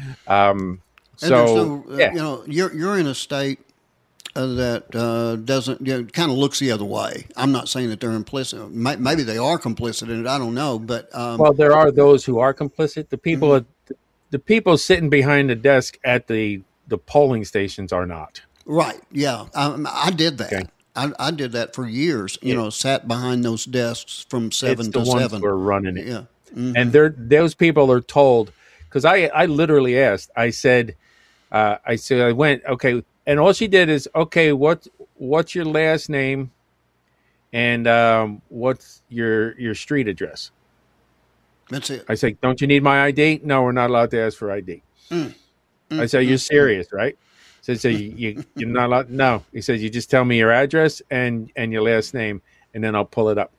Um, And there's so no, uh, yeah, you know, you're you're in a state uh, that uh, doesn't, you know, kind of looks the other way. I'm not saying that they're implicit. May- Maybe they are complicit in it. I don't know, but um, well, there are those who are complicit. The people, Mhm. at, the people sitting behind the desk at the the polling stations are not. right, yeah, I, I did that. Okay. I, I did that for years. You Yeah. know, sat behind those desks from seven It's the to ones seven. who are running it, Yeah. Mhm. and they're those people are told because I I literally asked. I said, uh, I said I went okay, and all she did is okay. What what's your last name, and um, what's your your street address? That's it. I say, don't you need my I D? No, we're not allowed to ask for I D. Mm. I say, you're serious, right? So, so you, you you're not allowed. No, he says you just tell me your address and and your last name, and then I'll pull it up.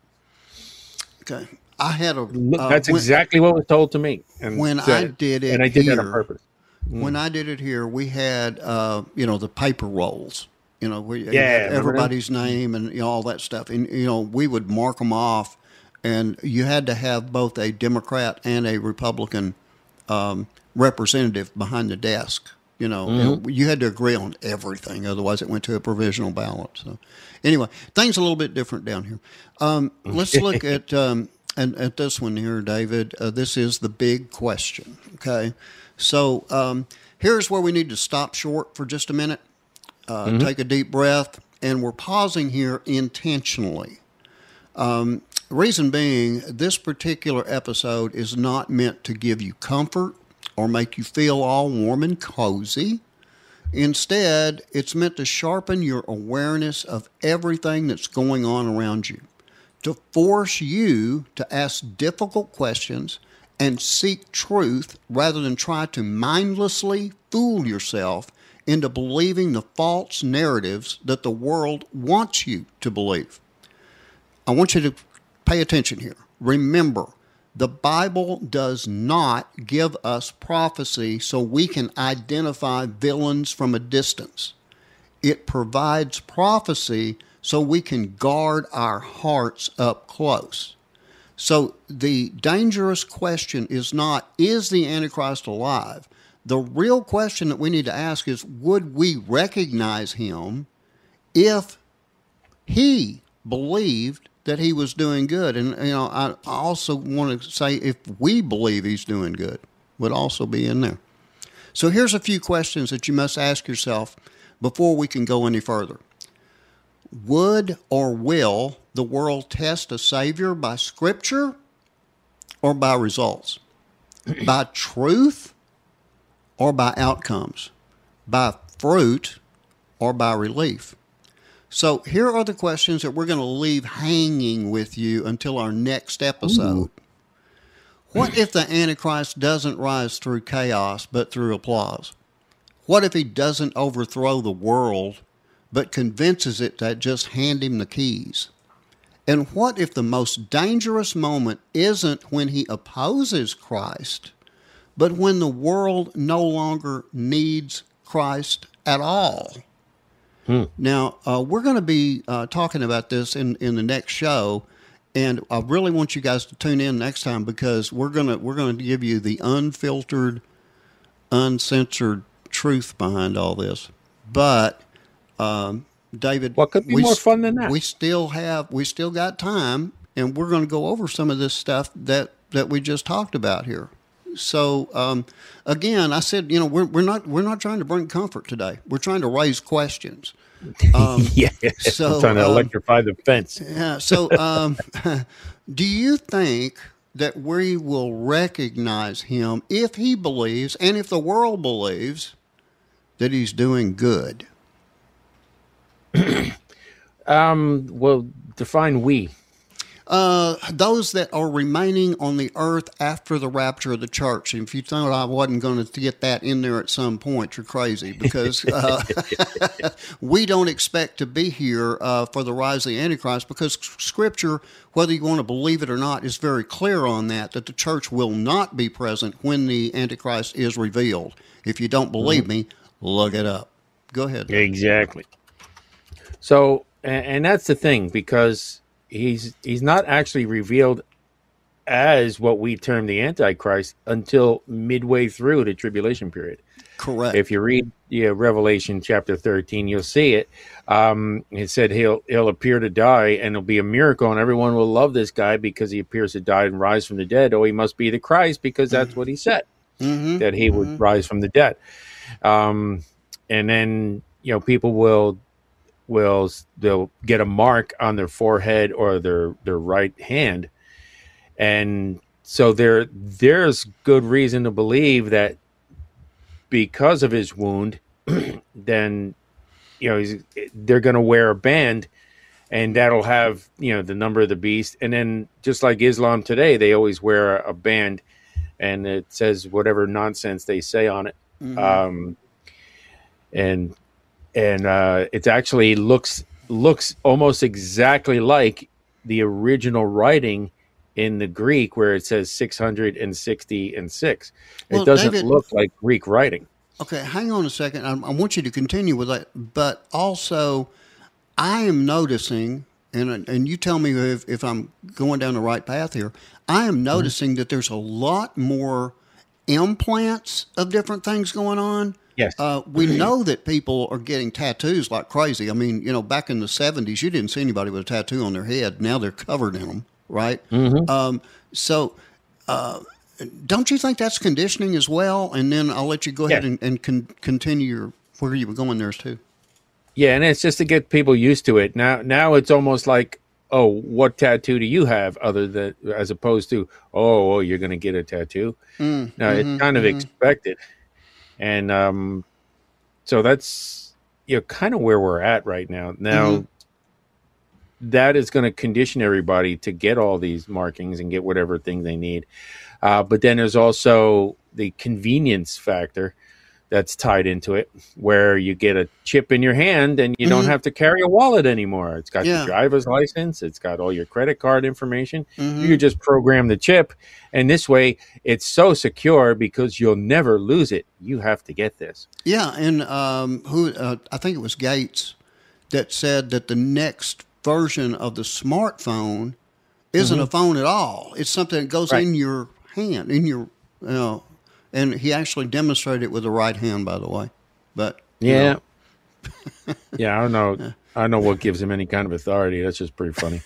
Okay. I had a. Look, uh, that's when- exactly what was told to me. And when so- I did it and I did that on here- purpose. When I did it here, we had uh, you know, the paper rolls. You know, we you Yeah, had remember everybody's name and you know, all that stuff, and you know, we would mark them off, and you had to have both a Democrat and a Republican um, representative behind the desk. You know, and you had to agree on everything, otherwise it went to a provisional ballot. So, anyway, things a little bit different down here. Um, let's look at um, and at this one here, David. Uh, this is the big question. Okay, so um, here's where we need to stop short for just a minute. Uh, Take a deep breath, and we're pausing here intentionally. Um, reason being, this particular episode is not meant to give you comfort or make you feel all warm and cozy. Instead, it's meant to sharpen your awareness of everything that's going on around you, to force you to ask difficult questions and seek truth rather than try to mindlessly fool yourself into believing the false narratives that the world wants you to believe. I want you to pay attention here. Remember, the Bible does not give us prophecy so we can identify villains from a distance. It provides prophecy so we can guard our hearts up close. So the dangerous question is not, is the Antichrist alive? The real question that we need to ask is, would we recognize him if he believed that he was doing good? And, you know, I also want to say if we believe he's doing good would also be in there. So here's a few questions that you must ask yourself before we can go any further. Would or will the world test a Savior by Scripture or by results? By truth or by outcomes? By fruit or by relief? So here are the questions that we're going to leave hanging with you until our next episode. Ooh. What if the Antichrist doesn't rise through chaos but through applause? What if he doesn't overthrow the world but convinces it to just hand him the keys? And what if the most dangerous moment isn't when he opposes Christ, but when the world no longer needs Christ at all? Hmm. Now, uh, we're going to be uh, talking about this in, in the next show, and I really want you guys to tune in next time because we're going to we're going to give you the unfiltered, uncensored truth behind all this. But Um, David, what could be we, more fun than that? We still have, we still got time, and we're going to go over some of this stuff that, that we just talked about here. So um, again, I said, you know, we're we're not we're not trying to bring comfort today. We're trying to raise questions. Um, yeah, so I'm trying to electrify um, the fence. Yeah. So, um, do you think that we will recognize him if he believes, and if the world believes, that he's doing good? um, well, define we. Uh, those that are remaining on the earth after the rapture of the church. And if you thought I wasn't going to get that in there at some point, you're crazy, because uh, we don't expect to be here uh, for the rise of the Antichrist, because Scripture, whether you want to believe it or not, is very clear on that, that the church will not be present when the Antichrist is revealed. If you don't believe mm-hmm. me, look it up. Go ahead. Exactly. So, and, and that's the thing, because He's he's not actually revealed as what we term the Antichrist until midway through the tribulation period. Correct. If you read yeah, Revelation chapter thirteen, you'll see it. Um, it said he'll he'll appear to die, and it'll be a miracle, and everyone will love this guy because he appears to die and rise from the dead. Oh, he must be the Christ, because that's what he said, mm-hmm. that he mm-hmm. would rise from the dead. Um, and then, you know, people will... will they'll get a mark on their forehead or their, their right hand. And so there there's good reason to believe that because of his wound, then, you know, he's, they're going to wear a band, and that'll have, you know, the number of the beast. And then just like Islam today, they always wear a, a band, and it says whatever nonsense they say on it. Mm-hmm. Um, and And uh, it actually looks looks almost exactly like the original writing in the Greek, where it says six hundred sixty and six. Well, it doesn't David, look like Greek writing. Okay, hang on a second. I, I want you to continue with that. But also, I am noticing, and and you tell me if, if I'm going down the right path here, I am noticing mm-hmm. that there's a lot more implants of different things going on. Yes. Uh, we know that people are getting tattoos like crazy. I mean, you know, back in the seventies, you didn't see anybody with a tattoo on their head. Now they're covered in them, right? Mm-hmm. Um, so uh, don't you think that's conditioning as well? And then I'll let you go ahead yeah. and, and con- continue your, where you were going there too. Yeah, and it's just to get people used to it. Now, now it's almost like, oh, what tattoo do you have, other than, as opposed to, oh, oh you're going to get a tattoo. Mm, now, mm-hmm, it's kind of mm-hmm. expected. And um, so that's, you know, kind of where we're at right now. Now, mm-hmm. that is going to condition everybody to get all these markings and get whatever thing they need. Uh, but then there's also the convenience factor that's tied into it, where you get a chip in your hand and you mm-hmm. don't have to carry a wallet anymore. It's got yeah. your driver's license. It's got all your credit card information. Mm-hmm. You just program the chip. And this way, it's so secure because you'll never lose it. You have to get this. Yeah, and um, who uh, I think it was Gates that said that the next version of the smartphone isn't mm-hmm. a phone at all. It's something that goes right. in your hand, in your, you know, and he actually demonstrated it with the right hand, by the way. But yeah, yeah, I don't know. Yeah. I don't know what gives him any kind of authority. That's just pretty funny.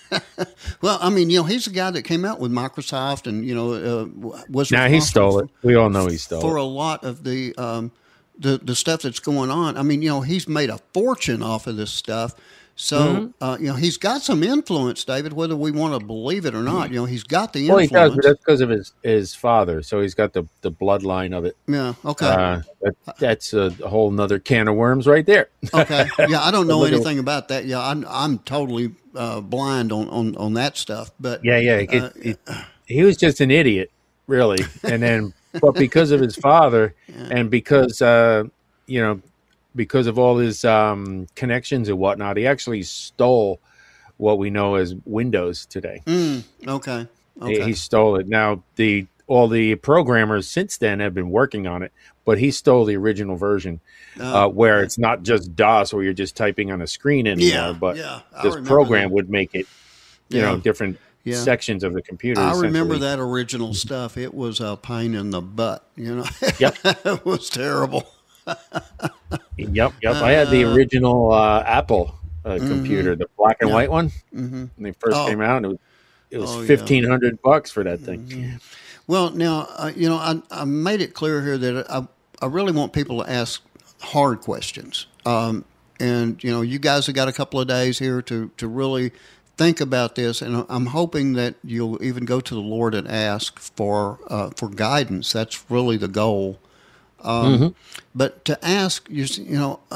Well, I mean, you know, he's the guy that came out with Microsoft, and you know, uh, was now he stole it. We all know he stole for it. a lot of the um, the the stuff that's going on. I mean, you know, he's made a fortune off of this stuff. So, mm-hmm. uh, you know, he's got some influence, David, whether we want to believe it or not. You know, he's got the influence. Well, he does, but that's because of his, his father. So he's got the, the bloodline of it. Yeah, okay. Uh, that, that's a whole nother can of worms right there. Okay. Yeah, I don't know anything about that. Yeah, I'm, I'm totally uh, blind on, on, on that stuff. But yeah, yeah. It, uh, it, he was just an idiot, really. And then, but because of his father yeah. and because, uh, you know, because of all his um, connections and whatnot, he actually stole what we know as Windows today. Mm, okay. Okay. He, he stole it. Now, the all the programmers since then have been working on it, but he stole the original version uh, uh, where okay. it's not just DOS where you're just typing on a screen anymore, yeah, but yeah, this program that. would make it, you yeah. know, different yeah. sections of the computer. I remember that original stuff. It was a pain in the butt, you know. Yep. It was terrible. Yep, yep. I had the original uh, Apple uh, mm-hmm. computer, the black and yeah. white one. Mm-hmm. When they first oh. came out, it was it was oh, fifteen hundred yeah. bucks for that thing. Mm-hmm. Well, now uh, you know I, I made it clear here that I I really want people to ask hard questions, um, and you know you guys have got a couple of days here to to really think about this, and I'm hoping that you'll even go to the Lord and ask for uh, for guidance. That's really the goal. Um, mm-hmm. But to ask, you, you know, uh,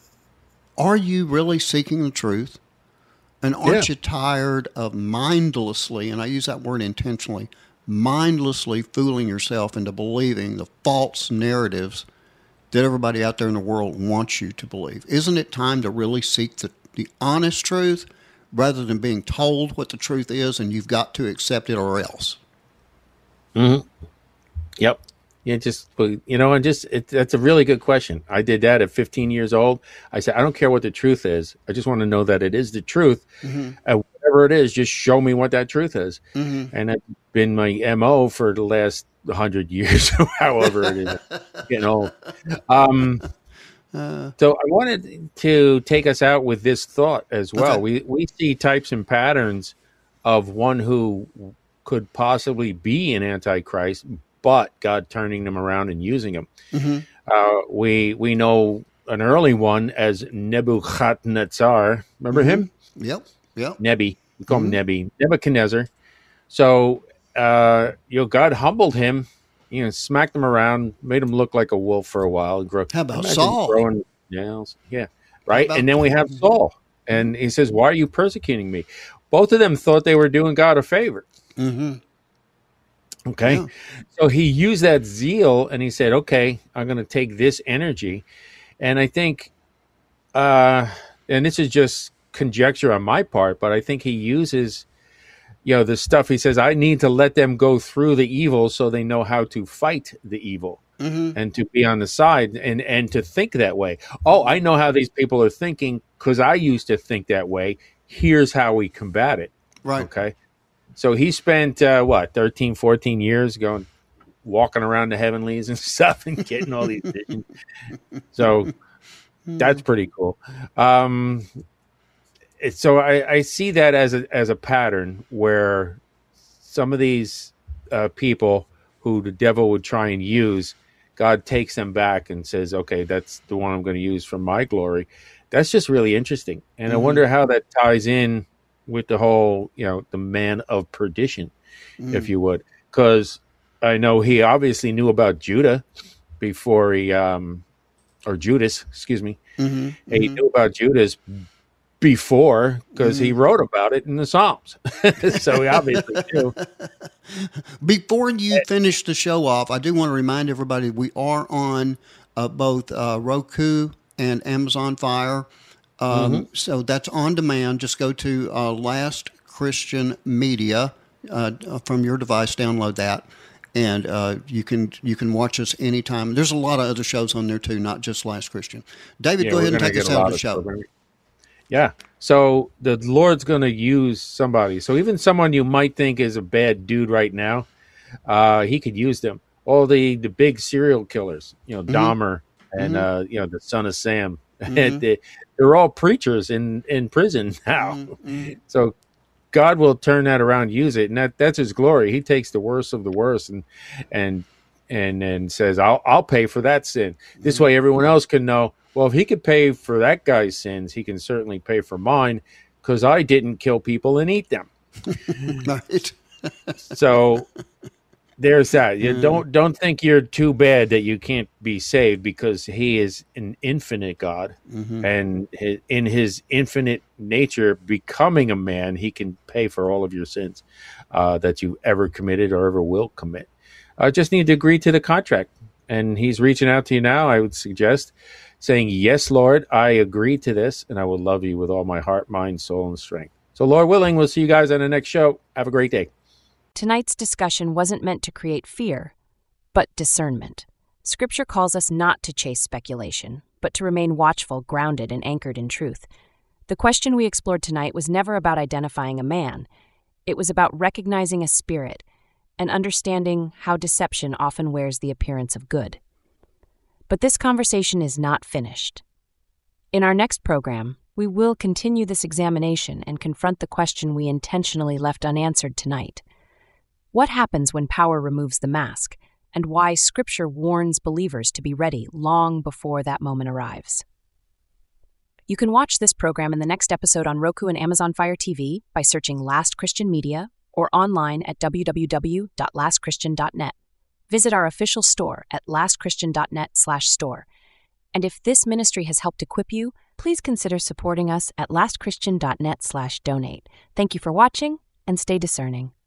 are you really seeking the truth? And aren't yeah. you tired of mindlessly, and I use that word intentionally, mindlessly fooling yourself into believing the false narratives that everybody out there in the world wants you to believe? Isn't it time to really seek the, the honest truth rather than being told what the truth is and you've got to accept it or else? Mm-hmm. Yep. Yeah, just, you know, and just, it, that's a really good question. I did that at fifteen years old. I said, I don't care what the truth is. I just want to know that it is the truth. Mm-hmm. And whatever it is, just show me what that truth is. Mm-hmm. And that's been my M O for the last hundred years, however it is. Getting old. Um, uh, so I wanted to take us out with this thought as well. Okay. We, we see types and patterns of one who could possibly be an antichrist, but God turning them around and using them. Mm-hmm. Uh, we we know an early one as Nebuchadnezzar. Remember mm-hmm. him? Yep, yep. Nebi. We call mm-hmm. him Nebi. Nebuchadnezzar. So, uh, you know, God humbled him, you know, smacked him around, made him look like a wolf for a while. Grow, How about Saul? Growing nails. Yeah, right? And then we have Saul. And he says, why are you persecuting me? Both of them thought they were doing God a favor. Mm-hmm. Okay. Yeah. So he used that zeal and he said, okay, I'm going to take this energy. And I think, uh, and this is just conjecture on my part, but I think he uses, you know, the stuff he says, I need to let them go through the evil so they know how to fight the evil mm-hmm. and to be on the side and, and to think that way. Oh, I know how these people are thinking because I used to think that way. Here's how we combat it. Right. Okay. So he spent, uh, what, thirteen, fourteen years going, walking around the heavenlies and stuff and getting all these visions. So that's pretty cool. Um, it, so I, I see that as a, as a pattern where some of these uh, people who the devil would try and use, God takes them back and says, okay, that's the one I'm going to use for my glory. That's just really interesting. And mm-hmm. I wonder how that ties in with the whole, you know, the man of perdition, mm. if you would, because I know he obviously knew about Judah before he, um, or Judas, excuse me. Mm-hmm. He mm-hmm. knew about Judas before because mm-hmm. he wrote about it in the Psalms. So he obviously knew. Before you finish the show off, I do want to remind everybody we are on uh, both uh, Roku and Amazon Fire. Um, mm-hmm. So that's on demand. Just go to uh, Last Christian Media uh, from your device. Download that, and uh, you can you can watch us anytime. There's a lot of other shows on there too, not just Last Christian. David, yeah, go ahead and take us out of the show. Programming. Yeah. So the Lord's going to use somebody. So even someone you might think is a bad dude right now, uh, he could use them. All the the big serial killers, you know, mm-hmm. Dahmer and mm-hmm. uh, you know the son of Sam. Mm-hmm. they, they're all preachers in, in prison now. Mm-hmm. So God will turn that around, use it, and that, that's his glory. He takes the worst of the worst and and and and says, I'll I'll pay for that sin. Mm-hmm. This way everyone else can know, well, if he could pay for that guy's sins, he can certainly pay for mine, because I didn't kill people and eat them. Right. So there's that. You mm. don't don't think you're too bad that you can't be saved, because he is an infinite God, mm-hmm. and his, in his infinite nature, becoming a man, he can pay for all of your sins uh, that you ever committed or ever will commit. I uh, just need to agree to the contract, and he's reaching out to you now. I would suggest saying, "Yes, Lord, I agree to this, and I will love you with all my heart, mind, soul, and strength." So, Lord willing, we'll see you guys on the next show. Have a great day. Tonight's discussion wasn't meant to create fear, but discernment. Scripture calls us not to chase speculation, but to remain watchful, grounded, and anchored in truth. The question we explored tonight was never about identifying a man. It was about recognizing a spirit and understanding how deception often wears the appearance of good. But this conversation is not finished. In our next program, we will continue this examination and confront the question we intentionally left unanswered tonight. What happens when power removes the mask, and why Scripture warns believers to be ready long before that moment arrives? You can watch this program and the next episode on Roku and Amazon Fire T V by searching Last Christian Media or online at w w w dot last christian dot net. Visit our official store at last christian dot net slash store. And if this ministry has helped equip you, please consider supporting us at last christian dot net slash donate. Thank you for watching, and stay discerning.